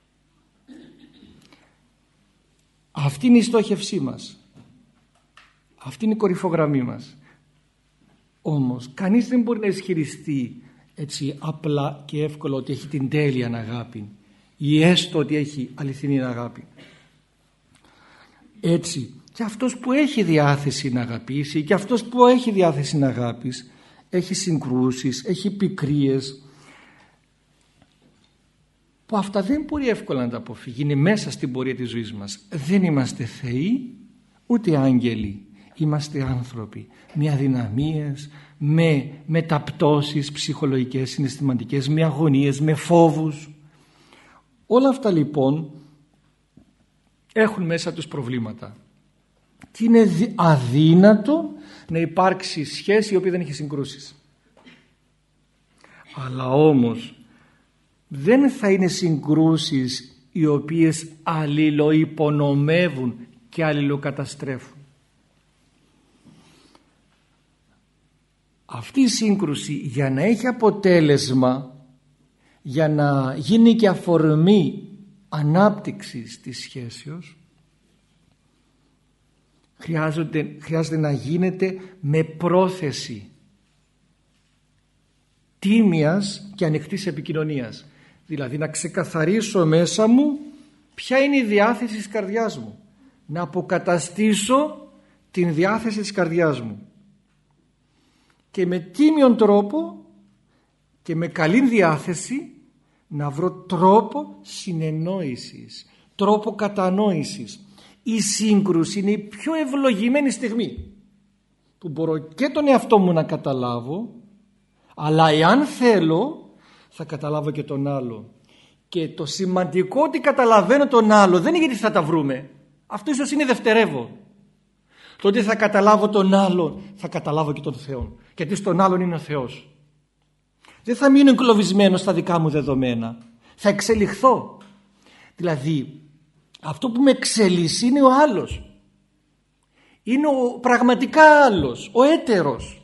Αυτή είναι η στόχευσή μας, αυτή είναι η κορυφογραμμή μας. Όμως κανείς δεν μπορεί να ισχυριστεί έτσι απλά και εύκολα ότι έχει την τέλεια αγάπη ή έστω ότι έχει αληθινή αγάπη. Έτσι και αυτός που έχει διάθεση να αγαπήσει και αυτός που έχει διάθεση να αγάπης έχει συγκρούσεις, έχει πικρίες, που αυτά δεν μπορεί εύκολα να τα αποφύγει, είναι μέσα στην πορεία της ζωής μας. Δεν είμαστε θεοί ούτε άγγελοι, Είμαστε άνθρωποι με αδυναμίες, με μεταπτώσεις ψυχολογικές, συναισθηματικές, με αγωνίες, με φόβους. Όλα αυτά λοιπόν έχουν μέσα τους προβλήματα. Και είναι αδύνατο να υπάρξει σχέση η οποία δεν έχει συγκρούσεις. Αλλά όμως δεν θα είναι συγκρούσεις οι οποίες αλληλοϊπονομεύουν και αλληλοκαταστρέφουν. Αυτή η σύγκρουση για να έχει αποτέλεσμα, για να γίνει και αφορμή ανάπτυξης της σχέσεως, χρειάζεται να γίνεται με πρόθεση τίμιας και ανοιχτής επικοινωνίας. Δηλαδή να ξεκαθαρίσω μέσα μου ποια είναι η διάθεση της καρδιάς μου, να αποκαταστήσω την διάθεση της καρδιάς μου και με τίμιον τρόπο και με καλή διάθεση να βρω τρόπο συνεννόησης, τρόπο κατανόησης. Η σύγκρουση είναι η πιο ευλογημένη στιγμή που μπορώ και τον εαυτό μου να καταλάβω, αλλά εάν θέλω θα καταλάβω και τον άλλο. Και το σημαντικό ότι καταλαβαίνω τον άλλο δεν είναι γιατί θα τα βρούμε. Αυτό ίσως είναι δευτερεύον. Το ότι θα καταλάβω τον άλλο, θα καταλάβω και τον Θεό. Γιατί στον άλλον είναι ο Θεός. Δεν θα μείνω εγκλωβισμένος στα δικά μου δεδομένα. Θα εξελιχθώ. Δηλαδή αυτό που με εξελίσσει είναι ο άλλος. Είναι ο πραγματικά άλλος, ο έτερος.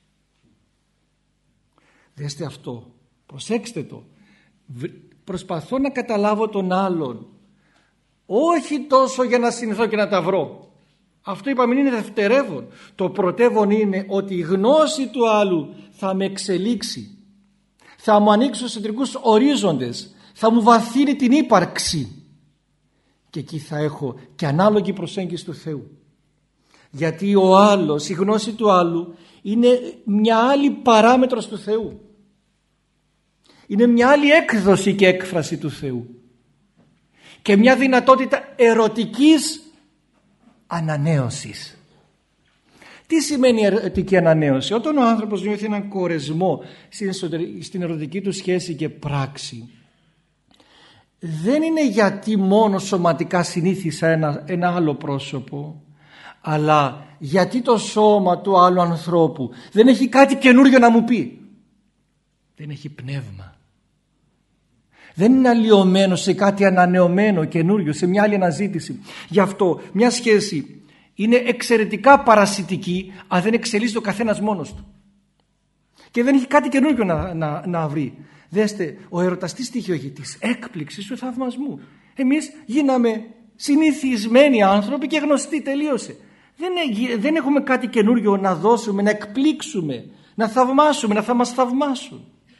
Δέστε αυτό, προσέξτε το. Προσπαθώ να καταλάβω τον άλλον, όχι τόσο για να συνηθώ και να τα βρω. Αυτό είπαμε είναι δευτερεύον. Το πρωτεύον είναι ότι η γνώση του άλλου θα με εξελίξει, θα μου ανοίξει τους εσωτερικούς ορίζοντες, θα μου βαθύνει την ύπαρξη και εκεί θα έχω και ανάλογη προσέγγιση του Θεού. Γιατί ο άλλος, η γνώση του άλλου είναι μια άλλη παράμετρος του Θεού. Είναι μια άλλη έκδοση και έκφραση του Θεού και μια δυνατότητα ερωτικής ανανέωσης. Τι σημαίνει ερωτική ανανέωση? Όταν ο άνθρωπος νιώθει έναν κορεσμό στην ερωτική του σχέση και πράξη, δεν είναι γιατί μόνο σωματικά συνήθισα ένα άλλο πρόσωπο, αλλά γιατί το σώμα του άλλου ανθρώπου δεν έχει κάτι καινούριο να μου πει. Δεν έχει πνεύμα. Δεν είναι αλλοιωμένο σε κάτι ανανεωμένο, καινούριο, σε μια άλλη αναζήτηση. Γι' αυτό μια σχέση είναι εξαιρετικά παρασιτική αν δεν εξελίσσεται ο καθένας μόνος του. Και δεν έχει κάτι καινούριο να βρει. Δέστε, ο έρωτας τι στοιχείο έχει? Της έκπληξης, του θαυμασμού. Εμείς γίναμε συνηθισμένοι άνθρωποι και γνωστοί, τελείωσε. Δεν έχουμε κάτι καινούριο να δώσουμε, να εκπλήξουμε, να θαυμάσουμε, να θα μας θαυμάσουν.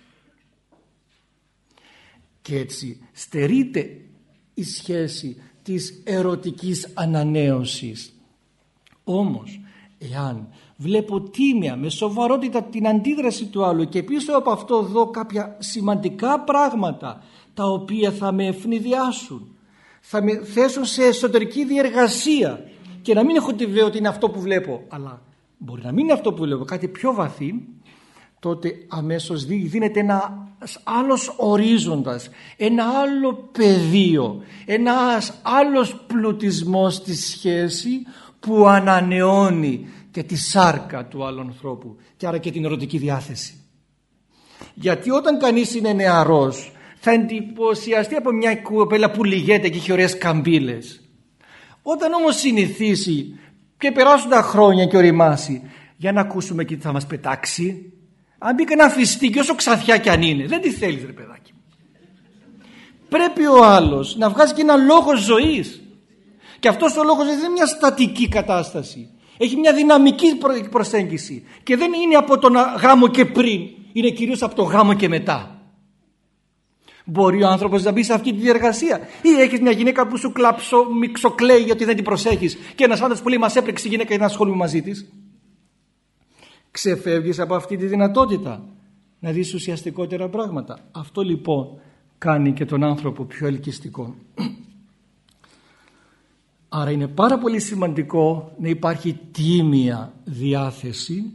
Και έτσι στερείται η σχέση της ερωτικής ανανέωσης. Όμως, εάν βλέπω τίμια, με σοβαρότητα την αντίδραση του άλλου και πίσω από αυτό δω κάποια σημαντικά πράγματα τα οποία θα με ευνηδιάσουν, θα με θέσουν σε εσωτερική διεργασία και να μην έχω τη βεβαιότητα ότι είναι αυτό που βλέπω, αλλά μπορεί να μην είναι αυτό που βλέπω, κάτι πιο βαθύ, τότε αμέσως δίνεται ένας άλλος ορίζοντας, ένα άλλο πεδίο, ένας άλλος πλουτισμός στη σχέση που ανανεώνει και τη σάρκα του άλλου ανθρώπου και άρα και την ερωτική διάθεση. Γιατί όταν κανείς είναι νεαρός θα εντυπωσιαστεί από μια κοπέλα που λυγέται και έχει ωραίες καμπύλες. Όταν όμως συνηθίσει και περάσουν τα χρόνια και οριμάσει, για να ακούσουμε και τι θα μας πετάξει. Αν μπει κανένα φιστίκι, όσο ξαθιά κι αν είναι, δεν τη θέλεις ρε παιδάκι μου. Πρέπει ο άλλος να βγάζει και ένα λόγο ζωής. Και αυτός ο λόγος δεν είναι μια στατική κατάσταση. Έχει μια δυναμική προσέγγιση. Και δεν είναι από τον γάμο και πριν. Είναι κυρίως από τον γάμο και μετά. Μπορεί ο άνθρωπος να μπει σε αυτή τη διεργασία? Ή έχεις μια γυναίκα που σου μιξοκλαίει γιατί δεν την προσέχεις και ένας άντρας που λέει μας έπρεξε η γυναίκα για να ασχολούμαι μαζί της? Ξεφεύγεις από αυτή τη δυνατότητα να δεις ουσιαστικότερα πράγματα. Αυτό λοιπόν κάνει και τον άνθρωπο πιο ελκυστικό. Άρα είναι πάρα πολύ σημαντικό να υπάρχει τίμια διάθεση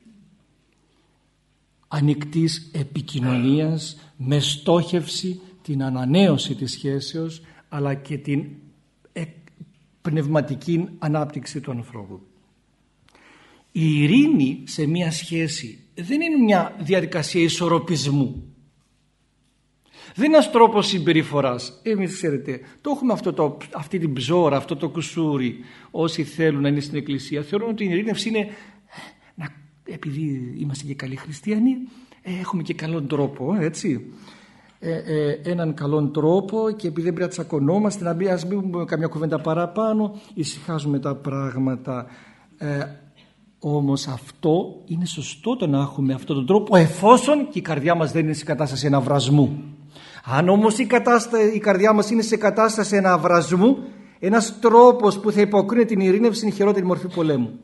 ανοιχτής επικοινωνίας με στόχευση την ανανέωση της σχέσεως αλλά και την πνευματική ανάπτυξη του ανθρώπου. Η ειρήνη σε μια σχέση δεν είναι μια διαδικασία ισορροπισμού. Δεν είναι ένας τρόπος συμπεριφοράς. Εμείς ξέρετε, το έχουμε αυτή την ψώρα, αυτό το κουσούρι. Όσοι θέλουν να είναι στην εκκλησία θεωρούν ότι η ειρήνευση είναι επειδή είμαστε και καλοί χριστιανοί, έχουμε και καλόν τρόπο, έτσι. Έναν καλόν τρόπο και επειδή δεν πρέπει να τσακωνόμαστε, ας μην πούμε καμιά κουβέντα παραπάνω, ησυχάζουμε τα πράγματα. Όμως αυτό είναι σωστό το να έχουμε αυτόν τον τρόπο εφόσον και η καρδιά μας δεν είναι σε κατάσταση εναυρασμού. Αν όμως η καρδιά μας είναι σε κατάσταση εναυρασμού, ένας τρόπος που θα υποκρίνει την ειρήνευση είναι η χειρότερη μορφή πολέμου.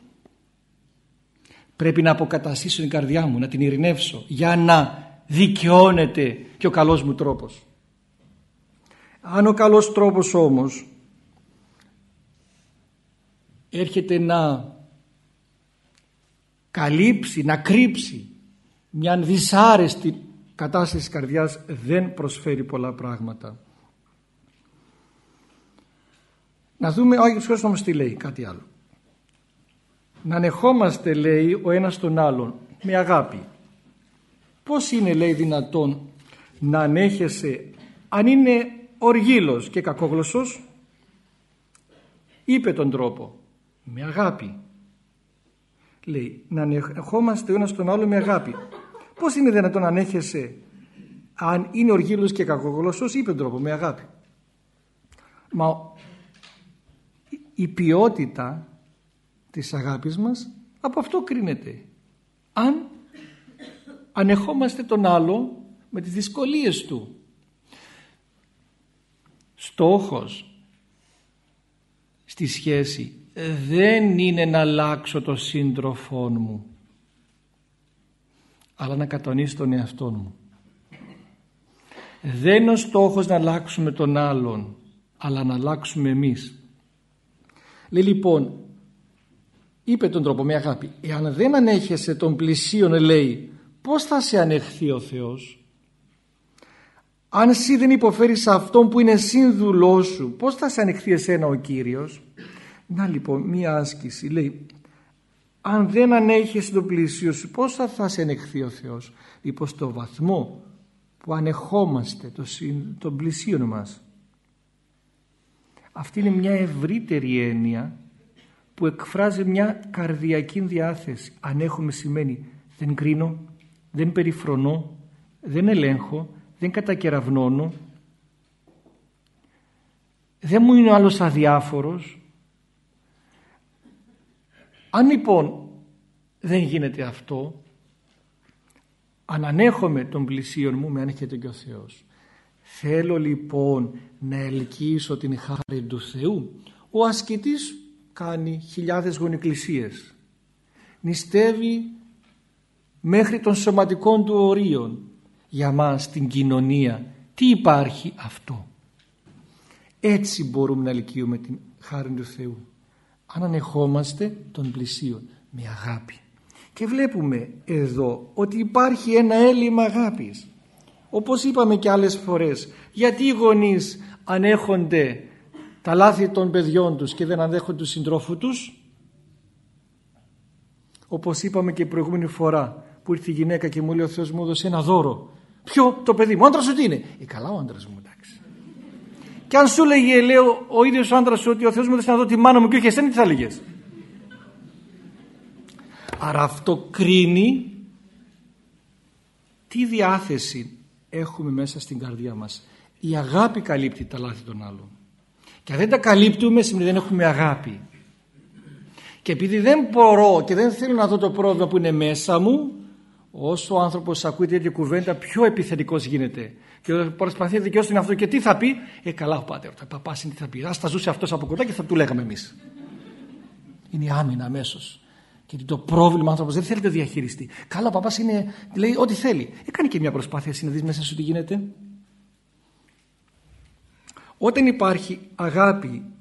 Πρέπει να αποκαταστήσω την καρδιά μου, να την ειρηνεύσω για να δικαιώνεται και ο καλός μου τρόπος. Αν ο καλός τρόπος όμως έρχεται να καλύψει, να κρύψει μια δυσάρεστη κατάσταση της καρδιάς, δεν προσφέρει πολλά πράγματα. Να δούμε ο Άγιος Χριστός όμως τι λέει, κάτι άλλο. Να ανεχόμαστε, λέει, ο ένας τον άλλον με αγάπη. Πώς είναι, λέει, δυνατόν να ανέχεσαι αν είναι οργήλος και κακόγλωσσος? Είπε τον τρόπο, με αγάπη. Λέει, να ανεχόμαστε ο ένας τον άλλον με αγάπη. Πώς είναι δυνατόν να ανέχεσαι αν είναι οργήλος και κακόγλωσσος? Είπε τον τρόπο, με αγάπη. Μα η ποιότητα της αγάπης μας από αυτό κρίνεται. Αν ανεχόμαστε τον άλλο με τις δυσκολίες του. Στόχος στη σχέση δεν είναι να αλλάξω τον σύντροφό μου, αλλά να κατανοήσω τον εαυτό μου. Δεν είναι ο στόχος να αλλάξουμε τον άλλον, αλλά να αλλάξουμε εμείς. Λέει λοιπόν, είπε τον τρόπο με αγάπη, εάν δεν ανέχεσαι τον πλησίον, λέει, πώς θα σε ανεχθεί ο Θεός? Αν εσύ δεν υποφέρεις αυτόν που είναι σύνδουλός σου, πώς θα σε ανεχθεί εσένα ο Κύριος? Να λοιπόν μία άσκηση, λέει, αν δεν ανέχεσαι τον πλησίον σου, πώς θα σε ανεχθεί ο Θεός? Λοιπόν, στο βαθμό που ανεχόμαστε τον πλησίον μας. Αυτή είναι μια ευρύτερη έννοια που εκφράζει μια καρδιακή διάθεση. Ανέχομαι σημαίνει δεν κρίνω, δεν περιφρονώ, δεν ελέγχω, δεν κατακεραυνώνω, δεν μου είναι ο άλλος αδιάφορος. Αν λοιπόν δεν γίνεται αυτό, αν ανέχομαι τον πλησίον μου, με ανέχεται και ο Θεός. Θέλω λοιπόν να ελκύσω την χάρη του Θεού. Ο ασκητής κάνει χιλιάδες γονικλησίες, νηστεύει μέχρι των σωματικών του ορίων. Για μας στην κοινωνία τι υπάρχει? Αυτό. Έτσι μπορούμε να ελκύουμε την χάρη του Θεού, αν ανεχόμαστε τον πλησίον με αγάπη. Και βλέπουμε εδώ ότι υπάρχει ένα έλλειμμα αγάπης. Όπως είπαμε και άλλες φορές, γιατί οι γονείς ανέχονται τα λάθη των παιδιών τους και δεν ανέχονται τους συντρόφους τους? Όπως είπαμε και η προηγούμενη φορά που ήρθε η γυναίκα και μου λέει, ο Θεός μου έδωσε ένα δώρο. Ποιο? Το παιδί μου. Ο άντρας σου τι είναι? Καλά, ο άντρας μου, εντάξει. Και αν σου λέγε, λέω, ο ίδιος ο άντρας σου ότι ο Θεός μου έδωσε να δω τη μάνα μου και όχι εσένα, τι θα λέγες? Άρα αυτό κρίνει τι διάθεση έχουμε μέσα στην καρδιά μας. Η αγάπη καλύπτει τα λάθη των άλλων. Και αν δεν τα καλύπτουμε, σημαίνει δεν έχουμε αγάπη. Και επειδή δεν μπορώ και δεν θέλω να δω το πρόβλημα που είναι μέσα μου, όσο ο άνθρωπος ακούει τέτοια κουβέντα, πιο επιθετικός γίνεται. Και προσπαθεί να δικαιώσει τον εαυτό και τι θα πει? Καλά, ο πάτερ, ο παπάς είναι τι θα πει. Ας τα ζούσε αυτός από κοντά και θα του λέγαμε εμείς. Είναι η άμυνα αμέσως. Γιατί το πρόβλημα ο άνθρωπος δεν θέλει να το διαχειριστεί. Καλά, ο παπάς είναι, λέει ό,τι θέλει. Κάνει και μια προσπάθεια να δεις μέσα σου τι γίνεται. Όταν υπάρχει αγάπη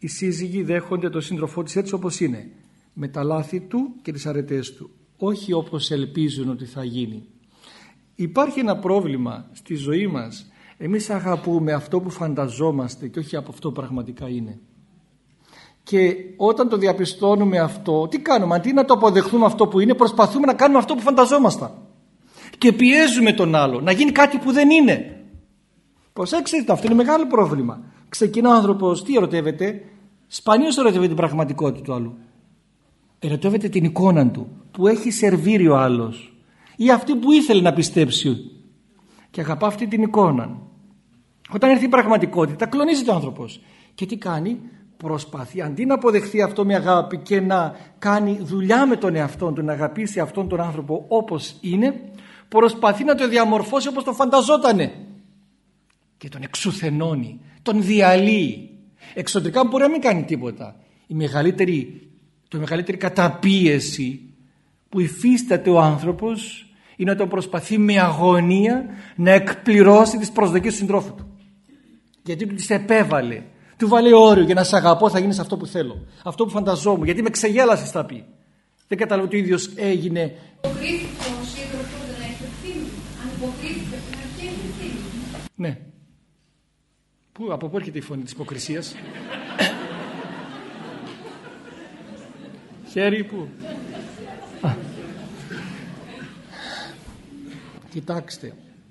Οι σύζυγοι δέχονται τον σύντροφό της έτσι όπως είναι, με τα λάθη του και τις αρετές του, όχι όπως ελπίζουν ότι θα γίνει. Υπάρχει ένα πρόβλημα στη ζωή μας. Εμείς αγαπούμε αυτό που φανταζόμαστε και όχι από αυτό που πραγματικά είναι. Και όταν το διαπιστώνουμε αυτό, τι κάνουμε? Αντί να το αποδεχθούμε αυτό που είναι, προσπαθούμε να κάνουμε αυτό που φανταζόμασταν. Και πιέζουμε τον άλλο να γίνει κάτι που δεν είναι. Προσέξτε, αυτό είναι μεγάλο πρόβλημα. Ξεκινά ο άνθρωπος, τι ερωτεύεται? Σπανίως ερωτεύεται την πραγματικότητα του άλλου. Ερωτεύεται την εικόνα του που έχει σερβίρει ο άλλος ή αυτή που ήθελε να πιστέψει και αγαπά αυτή την εικόνα. Όταν έρθει η πραγματικότητα, κλονίζεται ο άνθρωπος. Και τι κάνει? Προσπαθεί αντί να αποδεχθεί αυτό με αγάπη και να κάνει δουλειά με τον εαυτό του, να αγαπήσει αυτόν τον άνθρωπο όπως είναι, προσπαθεί να το διαμορφώσει όπως το φανταζότανε και τον εξουθενώνει, τον διαλύει. Εξωτερικά μπορεί να μην κάνει τίποτα. Η μεγαλύτερη καταπίεση που υφίσταται ο άνθρωπος είναι όταν προσπαθεί με αγωνία να εκπληρώσει τις προσδοκίες του συντρόφου του, γιατί του τις επέβαλε. Του βάλε όριο, για να σε αγαπώ θα γίνεις αυτό που θέλω, αυτό που φανταζόμουν, γιατί με ξεγέλασες θα πει. Δεν κατάλαβε ότι ο ίδιος έγινε. Υποκρίθηκε ο σύντροφος, δεν έχει ευθύνη? Αν υποκρίθηκε στην αρχή, έχει ευθύνη. Ναι. Από πού έρχεται η φωνή της υποκρισίας? Χέρι που? Κοιτάξτε.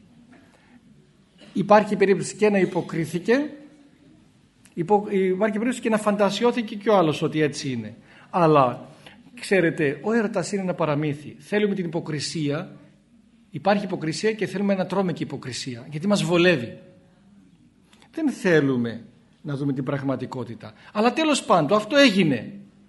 Υπάρχει περίπτωση και να υποκρίθηκε, υπάρχει περίπτωση και να φαντασιώθηκε και ο άλλος ότι έτσι είναι. Αλλά ξέρετε, ο έρωτας είναι ένα παραμύθι. Θέλουμε την υποκρισία, υπάρχει υποκρισία και θέλουμε να τρώμε και υποκρισία, γιατί μας βολεύει. Δεν θέλουμε να δούμε την πραγματικότητα. Αλλά τέλος πάντων αυτό έγινε.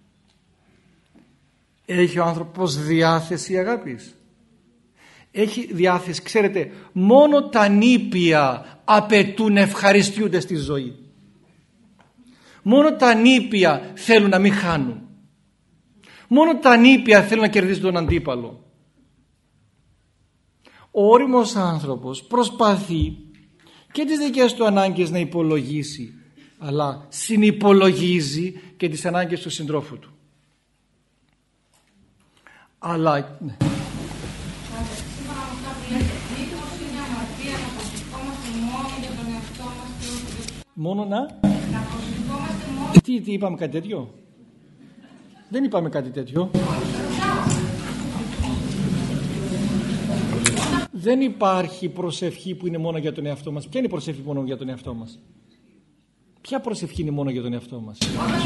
Έχει ο άνθρωπος διάθεση αγάπης? Έχει διάθεση? Ξέρετε, μόνο τα νήπια απαιτούν ευχαριστιούνται στη ζωή. Μόνο τα νήπια θέλουν να μην χάνουν. Μόνο τα νήπια θέλουν να κερδίσουν τον αντίπαλο. Ο όριμος άνθρωπος προσπαθεί και τις δικές του ανάγκες να υπολογίσει, αλλά συνυπολογίζει και τις ανάγκες του συντρόφου του. Αλλά ναι. Μόνο να τι είπαμε κάτι τέτοιο? Δεν είπαμε κάτι τέτοιο. Δεν υπάρχει προσευχή που είναι μόνο για τον εαυτό μας. Ποια είναι η προσευχή μόνο για τον εαυτό μας? Ποια προσευχή είναι μόνο για τον εαυτό μας?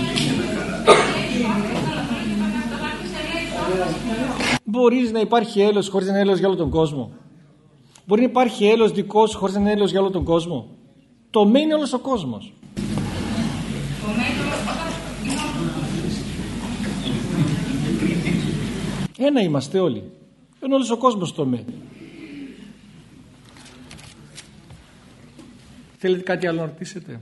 Μπορείς να υπάρχει έλεος χωρίς να είναι έλεος για όλο τον κόσμο? Μπορεί να υπάρχει έλεος δικός χωρίς να είναι έλεος για όλο τον κόσμο? Το με είναι όλος ο κόσμος. Ένα είμαστε όλοι. Είναι όλος ο κόσμος το με. Θέλετε κάτι άλλο να ρωτήσετε?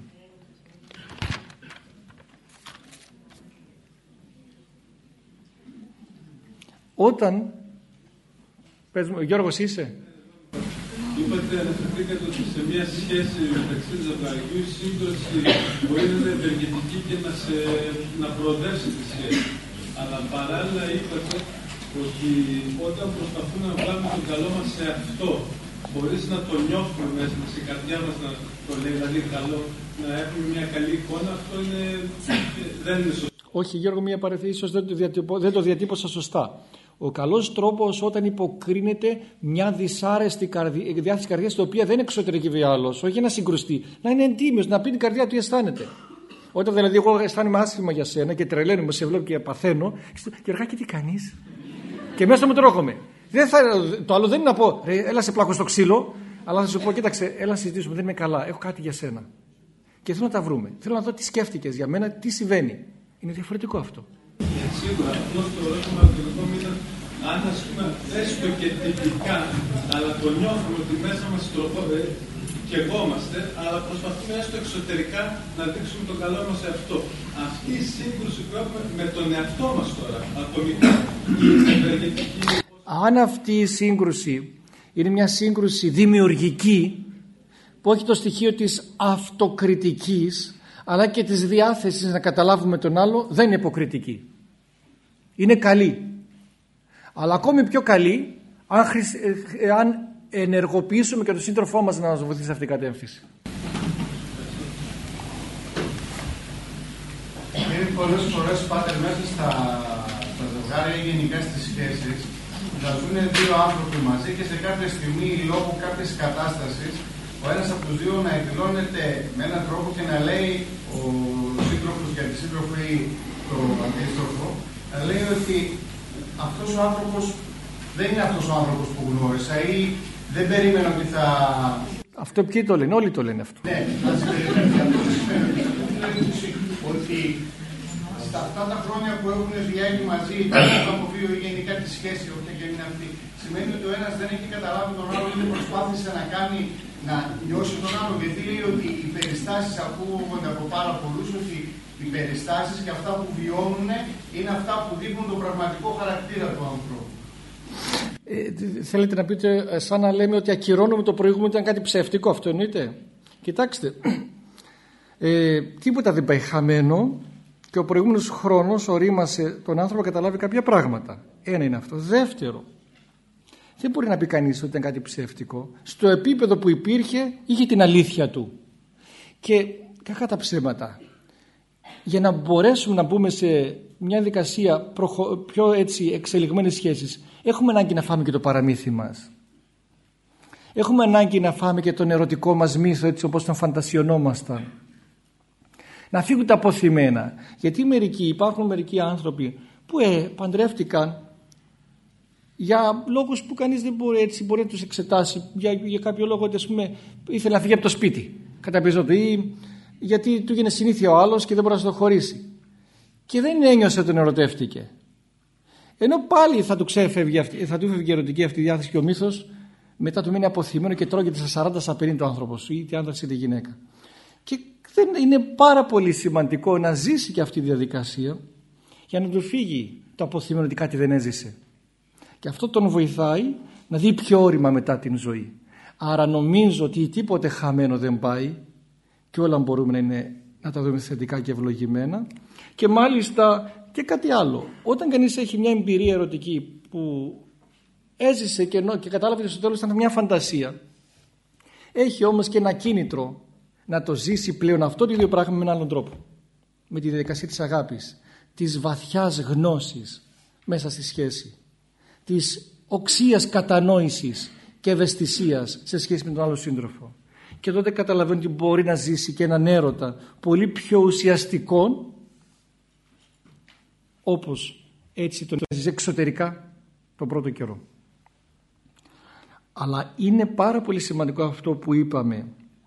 Όταν πες μου, Γιώργος είσαι? Είπατε, αναφερθήκατε ότι σε μια σχέση μεταξύ ζευγαριού η σύγκρουση μπορεί να είναι ευεργετική και να προοδεύσει τη σχέση. Αλλά παράλληλα είπατε ότι όταν προσπαθούμε να βάλουμε τον καλό μας σε αυτό, χωρίς να το νιώθουμε μέσα μας, η καρδιά μας να το λέει, δηλαδή καλό, να έχουμε μια καλή εικόνα, αυτό δεν είναι σωστό. Όχι Γιώργο, μια παρεθή, ίσως δεν το διατύπωσα σωστά. Ο καλός τρόπος όταν υποκρίνεται μια δυσάρεστη διάθεση καρδιάς, η οποία δεν είναι εξωτερική άλλος, όχι να συγκρουστεί, να είναι εντύμιος, να πει την καρδιά του τι αισθάνεται. Όταν δηλαδή εγώ αισθάνομαι άσχημα για σένα και τρελαίνομαι, σε βλέπω και παθαίνω, και αργά και τι κάνεις? Και μέσα μου τρώγομαι. Το άλλο δεν είναι να πω, έλα σε πλάκω στο ξύλο, αλλά θα σου πω, κοίταξε, έλα να συζητήσουμε, δεν είμαι καλά, έχω κάτι για σένα. Και θέλω να τα βρούμε. Θέλω να δω τι σκέφτηκες για μένα, τι συμβαίνει. Είναι διαφορετικό αυτό. Σίγουρα, αυτό το ερώτημα ήταν αν ας πούμε έστω και τυπικά, αλλά το νιώθουμε ότι μέσα μας καιγόμαστε, αλλά προσπαθούμε έστω εξωτερικά να δείξουμε το καλό μας σε αυτό. Αυτή η σύγκρουση που έχουμε με τον εαυτό μας τώρα, ατομικά, είναι ευεργετική. Αν αυτή η σύγκρουση είναι μια σύγκρουση δημιουργική, που έχει το στοιχείο της αυτοκριτικής, αλλά και της διάθεσης να καταλάβουμε τον άλλο δεν είναι υποκριτική. Είναι καλή. Αλλά ακόμη πιο καλή αν ενεργοποιήσουμε και τον σύντροφό μας να μας βοηθήσει σε αυτήν την κατεύθυνση. Είναι πολλές φορές, Πάτερ, μέσα στα ζευγάρια ή γενικά στις σχέσεις να ζουν δύο άνθρωποι μαζί και σε κάποια στιγμή, λόγω κάποιες κατάστασης, ο ένας από τους δύο να εκδηλώνεται με έναν τρόπο και να λέει ο σύντροφος για τη σύντροφο ή το αντίστροφο, να λέει ότι αυτός ο άνθρωπος δεν είναι αυτός ο άνθρωπος που γνώρισα ή δεν περίμενα ότι θα... Αυτό ποιοι το λένε, όλοι το λένε αυτό. Ναι, ας περιμένετε. Αυτό δεν σημαίνει ότι στα αυτά τα χρόνια που έχουν διάγει μαζί, το αποβείο ή γενικά τη σχέση, όποια και είναι αυτή, σημαίνει ότι ο ένας δεν έχει καταλάβει τον άλλο ή δεν προσπάθησε να κάνει, να νιώσει τον άλλο. Γιατί λέει ότι οι περιστάσεις ακούγονται από πάρα πολλούς, ότι οι περιστάσεις και αυτά που βιώνουν είναι αυτά που δείχνουν τον πραγματικό χαρακτήρα του ανθρώπου. Θέλετε να πείτε σαν να λέμε ότι ακυρώνουμε το προηγούμενο, ήταν κάτι ψευτικό, αυτό εννοείται? Κοιτάξτε, τίποτα δεν πάει χαμένο και ο προηγούμενος χρόνος ορίμασε τον άνθρωπο να καταλάβει κάποια πράγματα. Ένα είναι αυτό. Δεύτερο, δεν μπορεί να πει κανείς ότι ήταν κάτι ψεύτικο. Στο επίπεδο που υπήρχε είχε την αλήθεια του. Και κακά τα ψέματα, για να μπορέσουμε να μπούμε σε μια δικασία πιο έτσι εξελιγμένες σχέσεις, έχουμε ανάγκη να φάμε και το παραμύθι μας. Έχουμε ανάγκη να φάμε και τον ερωτικό μας μύθο, έτσι όπως τον φαντασιωνόμασταν. Να φύγουν τα αποθυμένα. Γιατί υπάρχουν μερικοί άνθρωποι που παντρεύτηκαν για λόγους που κανείς δεν μπορεί να τους εξετάσει. Για κάποιο λόγο, ας πούμε, ήθελε να φύγει από το σπίτι. Κατά περισσότερο. Ή γιατί του έγινε συνήθεια ο άλλος και δεν μπορεί να το χωρίσει. Και δεν ένιωσε ότι τον ερωτεύτηκε. Ενώ πάλι θα του ξέφευγε, θα του έφευγε ερωτική αυτή η διάθεση και ο μύθος, μετά του μείνει αποθυμένο και τρώγεται στα 40-50 ο άνθρωπος, είτε άντρας είτε γυναίκα. Και δεν είναι πάρα πολύ σημαντικό να ζήσει και αυτή τη διαδικασία για να του φύγει το αποθυμένο ότι κάτι δεν έζησε. Και αυτό τον βοηθάει να δει πιο όρημα μετά την ζωή. Άρα νομίζω ότι τίποτε χαμένο δεν πάει και όλα μπορούμε να τα δούμε θετικά και ευλογημένα. Και μάλιστα και κάτι άλλο. Όταν κανείς έχει μια εμπειρία ερωτική που έζησε και κατάλαβε ότι στο τέλος ήταν μια φαντασία, έχει όμως και ένα κίνητρο να το ζήσει πλέον αυτό το ίδιο πράγμα με έναν άλλον τρόπο. Με τη διαδικασία της αγάπης, της βαθιάς γνώσης μέσα στη σχέση, της οξείας κατανόησης και ευαισθησίας σε σχέση με τον άλλο σύντροφο. Και τότε καταλαβαίνει ότι μπορεί να ζήσει και έναν έρωτα πολύ πιο ουσιαστικό, όπως έτσι τον ζήσει εξωτερικά τον πρώτο καιρό. Αλλά είναι πάρα πολύ σημαντικό αυτό που είπαμε,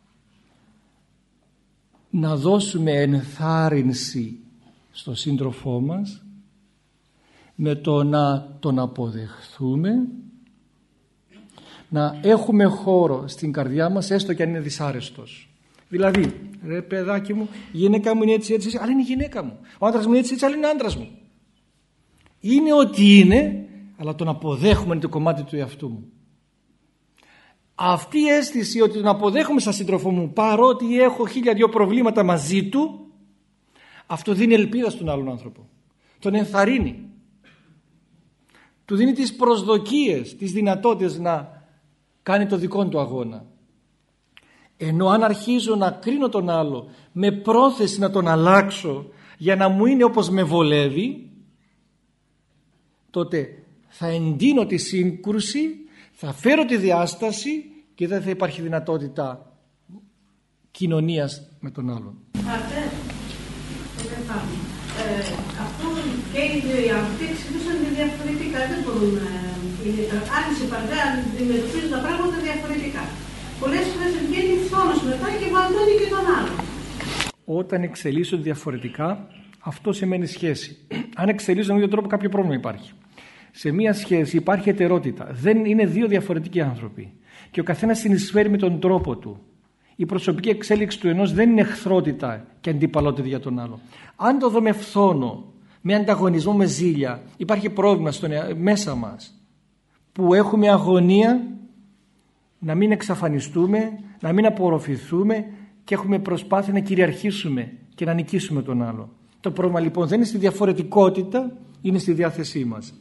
να δώσουμε ενθάρρυνση στον σύντροφό μας με το να τον αποδεχθούμε, να έχουμε χώρο στην καρδιά μας έστω και αν είναι δυσάρεστος. Δηλαδή, ρε παιδάκι μου, η γυναίκα μου είναι έτσι, αλλά είναι η γυναίκα μου. Ο άντρας μου είναι έτσι, αλλά είναι ο άντρας μου. Είναι ό,τι είναι, αλλά τον αποδέχουμε, είναι το κομμάτι του εαυτού μου. Αυτή η αίσθηση ότι τον αποδέχομαι σαν σύντροφό μου παρότι έχω 1002 προβλήματα μαζί του, αυτό δίνει ελπίδα στον άλλον άνθρωπο. Τον ενθαρρύνει. Του δίνει τις προσδοκίες, τις δυνατότητες να κάνει το δικό του αγώνα. Ενώ αν αρχίζω να κρίνω τον άλλο με πρόθεση να τον αλλάξω για να μου είναι όπως με βολεύει, τότε θα εντείνω τη σύγκρουση, θα φέρω τη διάσταση και δεν θα υπάρχει δυνατότητα κοινωνίας με τον άλλον. Αυτό και οι δύο άνθρωποι εξηγούσαν διαφορετικά. Δεν μπορούν να αν σε παρδέα αντιμετωπίζουν τα πράγματα διαφορετικά. Πολλές φορές βγαίνει φθόνος μετά και βαλτώνει και τον άλλο. Όταν εξελίσσονται διαφορετικά, αυτό σημαίνει σχέση. Αν εξελίσσονται με τον ίδιο τρόπο, κάποιο πρόβλημα υπάρχει. Σε μία σχέση υπάρχει εταιρότητα. Δεν είναι δύο διαφορετικοί άνθρωποι. Και ο καθένας συνεισφέρει με τον τρόπο του. Η προσωπική εξέλιξη του ενός δεν είναι εχθρότητα και αντιπαλότητα για τον άλλο. Αν το δω με φθόνο, με ανταγωνισμό, με ζήλια, υπάρχει πρόβλημα μέσα μας που έχουμε αγωνία να μην εξαφανιστούμε, να μην απορροφηθούμε και έχουμε προσπάθεια να κυριαρχήσουμε και να νικήσουμε τον άλλο. Το πρόβλημα λοιπόν δεν είναι στη διαφορετικότητα, είναι στη διάθεσή μας.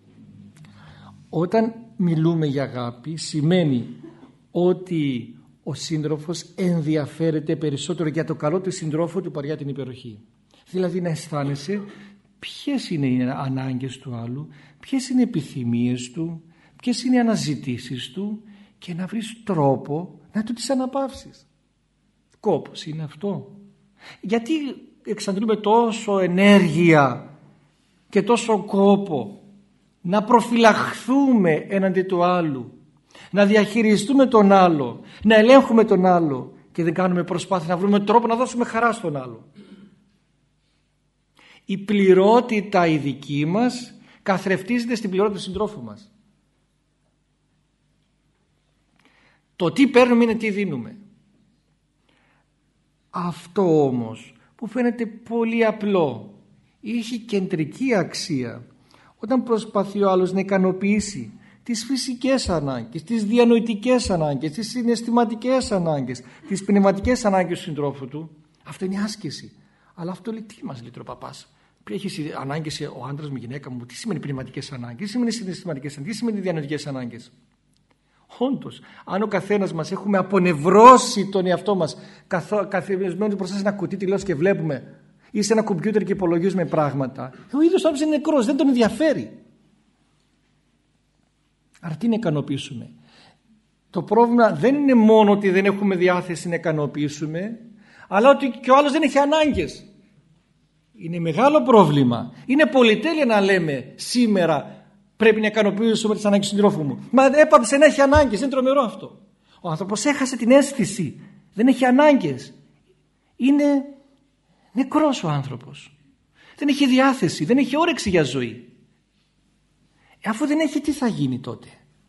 Όταν μιλούμε για αγάπη σημαίνει ότι ο σύντροφος ενδιαφέρεται περισσότερο για το καλό του συντρόφου του παρά για την υπεροχή. Δηλαδή να αισθάνεσαι ποιες είναι οι ανάγκες του άλλου, ποιες είναι οι επιθυμίες του, ποιες είναι οι αναζητήσεις του και να βρεις τρόπο να του τις αναπαύσεις. Κόπος είναι αυτό. Γιατί εξαντλούμε τόσο ενέργεια και τόσο κόπο να προφυλαχθούμε έναντι του άλλου, να διαχειριστούμε τον άλλο, να ελέγχουμε τον άλλο και δεν κάνουμε προσπάθεια να βρούμε τρόπο να δώσουμε χαρά στον άλλο. Η πληρότητα η δική μας καθρεφτίζεται στην πληρότητα του συντρόφου μας. Το τι παίρνουμε είναι τι δίνουμε. Αυτό όμως που φαίνεται πολύ απλό έχει κεντρική αξία όταν προσπαθεί ο άλλος να ικανοποιήσει τις φυσικές ανάγκες, τις διανοητικές ανάγκες, τις συναισθηματικές ανάγκες, τις πνευματικές ανάγκες του συντρόφου του. Αυτό είναι άσκηση. Αλλά αυτό λέει τι μας λέει τώρα ο παπάς. Έχει ανάγκες ο άντρας μου, η γυναίκα μου, τι σημαίνει πνευματικές ανάγκες, τι σημαίνει συναισθηματικές ανάγκες, τι σημαίνει διανοητικές ανάγκες. Όντως, αν ο καθένας μας έχουμε απονευρώσει τον εαυτό μας καθισμένοι μπροστά σε ένα κουτί τηλεόραση και βλέπουμε ή σε ένα κομπιούτερ και υπολογίζουμε πράγματα, ο ίδιος άνθρωπος είναι νεκρός, δεν τον ενδιαφέρει. Άρα τι να ικανοποιήσουμε. Το πρόβλημα δεν είναι μόνο ότι δεν έχουμε διάθεση να ικανοποιήσουμε, αλλά ότι και ο άλλος δεν έχει ανάγκες. Είναι μεγάλο πρόβλημα. Είναι πολυτέλεια να λέμε σήμερα πρέπει να ικανοποιήσουμε τις ανάγκες του συντρόφου μου. Μα έπαψε να έχει ανάγκες, είναι τρομερό αυτό. Ο άνθρωπος έχασε την αίσθηση, δεν έχει ανάγκες. Είναι νεκρός ο άνθρωπος. Δεν έχει διάθεση, δεν έχει όρεξη για ζωή. Αφού δεν έχει, τι θα γίνει τότε.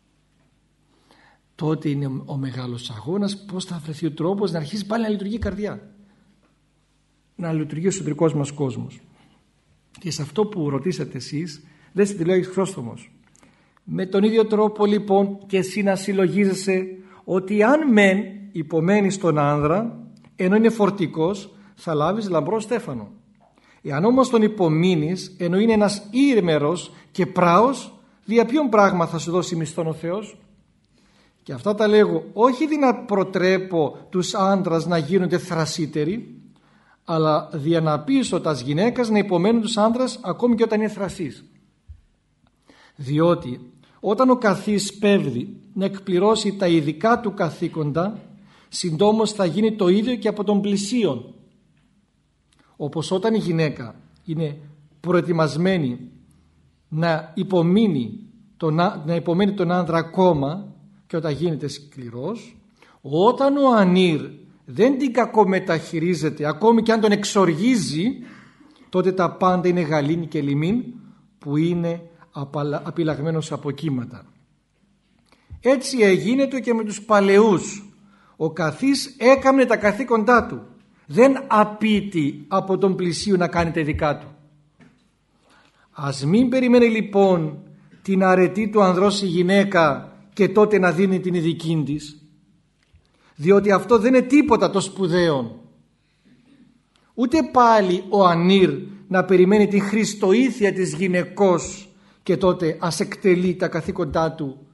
Τότε είναι ο μεγάλος αγώνας πώς θα βρεθεί ο τρόπος να αρχίσει πάλι να λειτουργεί η καρδιά. Να λειτουργεί ο εσωτερικός μας κόσμος. Και σε αυτό που ρωτήσατε εσείς, δεν στη λέγεις Χρόστομος. Με τον ίδιο τρόπο λοιπόν και εσύ να συλλογίζεσαι ότι αν μεν υπομένεις τον άνδρα, ενώ είναι φορτικός, θα λάβεις λαμπρό στέφανο. Εάν όμως τον υπομείνεις, ενώ είναι ένας ήρμερος και πράος, δια ποιον πράγμα θα σου δώσει μισθόν ο Θεός. Και αυτά τα λέγω όχι δι' να προτρέπω τους άντρας να γίνονται θρασίτεροι, αλλά δια να πείσω τας γυναίκας να υπομένουν τους άντρας ακόμη και όταν είναι θρασείς. Διότι όταν ο καθής πέφτει να εκπληρώσει τα ειδικά του καθήκοντα, συντόμως θα γίνει το ίδιο και από τον πλησίον. Όπως όταν η γυναίκα είναι προετοιμασμένη να υπομείνει τον άντρα ακόμα και όταν γίνεται σκληρός, όταν ο ανήρ δεν την κακομεταχειρίζεται ακόμη και αν τον εξοργίζει, τότε τα πάντα είναι γαλήνη και λιμίν που είναι απειλαγμένος από κύματα. Έτσι έγινε και με τους παλαιούς. Ο καθής έκαμνε τα καθήκοντά του, δεν απείτει από τον πλησίου να κάνει τα δικά του. Ας μην περιμένει λοιπόν την αρετή του ανδρός η γυναίκα και τότε να δίνει την ειδική της, διότι αυτό δεν είναι τίποτα το σπουδαίο. Ούτε πάλι ο ανήρ να περιμένει την χριστοήθεια της γυναικός και τότε ας εκτελεί τα καθήκοντά του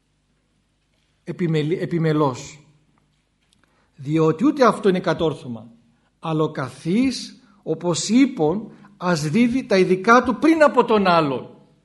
επιμελώς, διότι ούτε αυτό είναι κατόρθωμα, αλλά ο καθής όπως είπων ας δίδει τα ειδικά του πριν από τον άλλον.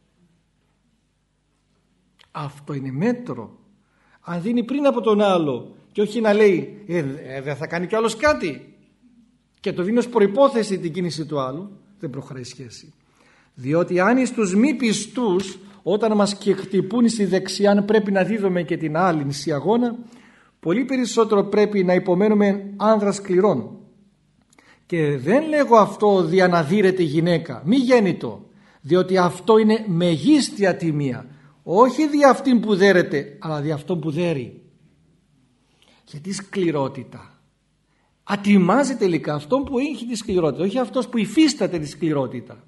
Αυτό είναι μέτρο. Αν δίνει πριν από τον άλλο και όχι να λέει δεν θα κάνει κι άλλος κάτι και το δίνει ως προϋπόθεση την κίνηση του άλλου, δεν προχωράει σχέση. Διότι αν εις τους μη πιστούς, όταν μας και χτυπούν στη δεξιά, αν πρέπει να δίδουμε και την άλλη στη αγώνα, πολύ περισσότερο πρέπει να υπομένουμε άνδρα σκληρών. Και δεν λέγω αυτό δια να δείρεται η γυναίκα, μη γέννητο, διότι αυτό είναι μεγίστια τιμία, όχι δια αυτήν που δέρεται, αλλά δια αυτόν που δέρει. Γιατί σκληρότητα ατιμάζει τελικά αυτόν που έχει τη σκληρότητα, όχι αυτός που υφίσταται τη σκληρότητα.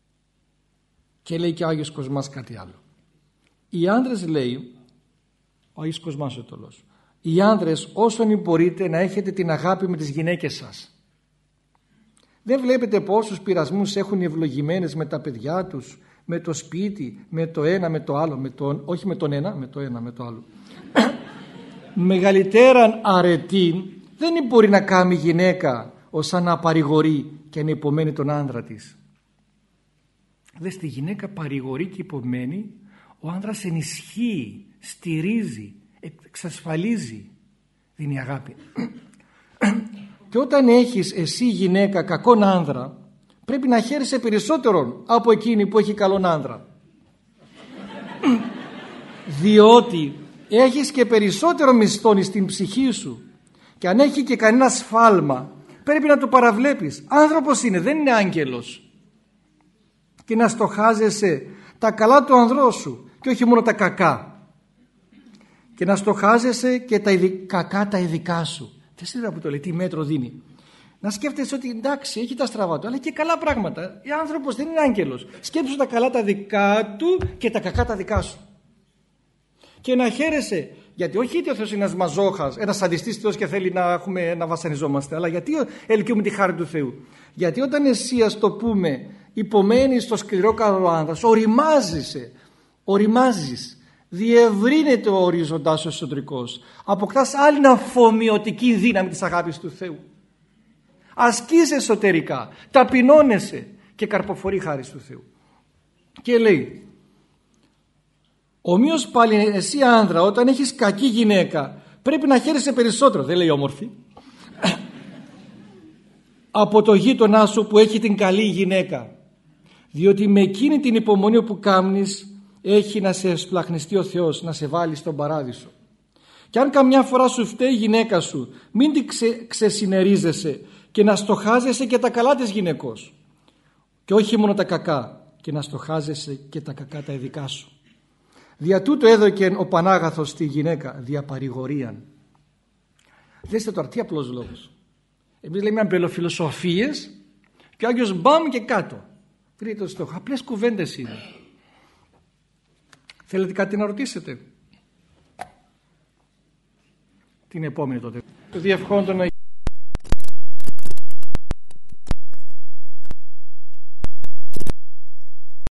Και λέει και ο Άγιος Κοσμάς κάτι άλλο. Οι άντρες, λέει, ο Άγιος Κοσμάς ο Αιτωλός. Οι άνδρες όσον μπορείτε να έχετε την αγάπη με τις γυναίκες σας. Δεν βλέπετε πόσους πειρασμούς έχουν οι ευλογημένες με τα παιδιά τους, με το σπίτι, με το ένα, με το άλλο, όχι με τον ένα, με το ένα, με το άλλο. Μεγαλύτεραν αρετήν δεν μπορεί να κάνει γυναίκα ως να παρηγορεί και να υπομένει τον άνδρα της. Δες, τη γυναίκα παρηγορεί και υπομένει, ο άνδρας ενισχύει, στηρίζει, εξασφαλίζει, δίνει αγάπη. Και όταν έχεις εσύ γυναίκα κακόν άνδρα, πρέπει να χαίρεσαι περισσότερον από εκείνη που έχει καλόν άνδρα. Διότι έχεις και περισσότερο μισθόν στην ψυχή σου, και αν έχει και κανένα σφάλμα πρέπει να το παραβλέπεις. Άνθρωπος είναι, δεν είναι άγγελος. Και να στοχάζεσαι τα καλά του ανδρός σου και όχι μόνο τα κακά. Και να στοχάζεσαι και τα κακά τα ειδικά σου. Δεν ξέρω που το λέει, τι μέτρο δίνει. Να σκέφτεσαι ότι εντάξει, έχει τα στραβά του, αλλά και καλά πράγματα. Ο άνθρωπος δεν είναι άγγελος. Σκέψου τα καλά τα δικά του και τα κακά τα δικά σου. Και να χαίρεσαι, γιατί όχι γιατί ο Θεός είναι ένας μαζόχας, ένας σαντιστής Θεός και θέλει να βασανιζόμαστε, αλλά γιατί ελκύουμε τη χάρη του Θεού. Γιατί όταν εσύ, ας το πούμε, υπομένεις στο σκληρό καλό άνδρα, οριμάζεις, διευρύνεται ο οριζοντάς σου εσωτερικός, αποκτάς άλλη αφομοιωτική δύναμη της αγάπης του Θεού. Ασκείς εσωτερικά, ταπεινώνεσαι και καρποφορεί χάρη του Θεού. Και λέει, ομοίως πάλι εσύ άνδρα, όταν έχεις κακή γυναίκα πρέπει να χαίρεσαι περισσότερο, δεν λέει όμορφη, από το γείτονά σου που έχει την καλή γυναίκα, διότι με εκείνη την υπομονή που κάνεις έχει να σε εσπλαχνιστεί ο Θεός, να σε βάλει στον παράδεισο. Και αν καμιά φορά σου φταίει η γυναίκα σου, μην την ξεσυνερίζεσαι και να στοχάζεσαι και τα καλά της γυναικός, και όχι μόνο τα κακά, και να στοχάζεσαι και τα κακά τα ειδικά σου. Δια τούτο έδωκεν ο Πανάγαθος στη γυναίκα δια παρηγορίαν. Δέστε τώρα τι απλός λόγος. Εμείς λέμε αμπελοφιλοσοφίες και ο Άγιος μπαμ και κάτω. Βρείτε το στόχο. Απλές κουβέντες είναι. Θέλετε κάτι να ρωτήσετε? Την επόμενη τότε. Το διευχόντων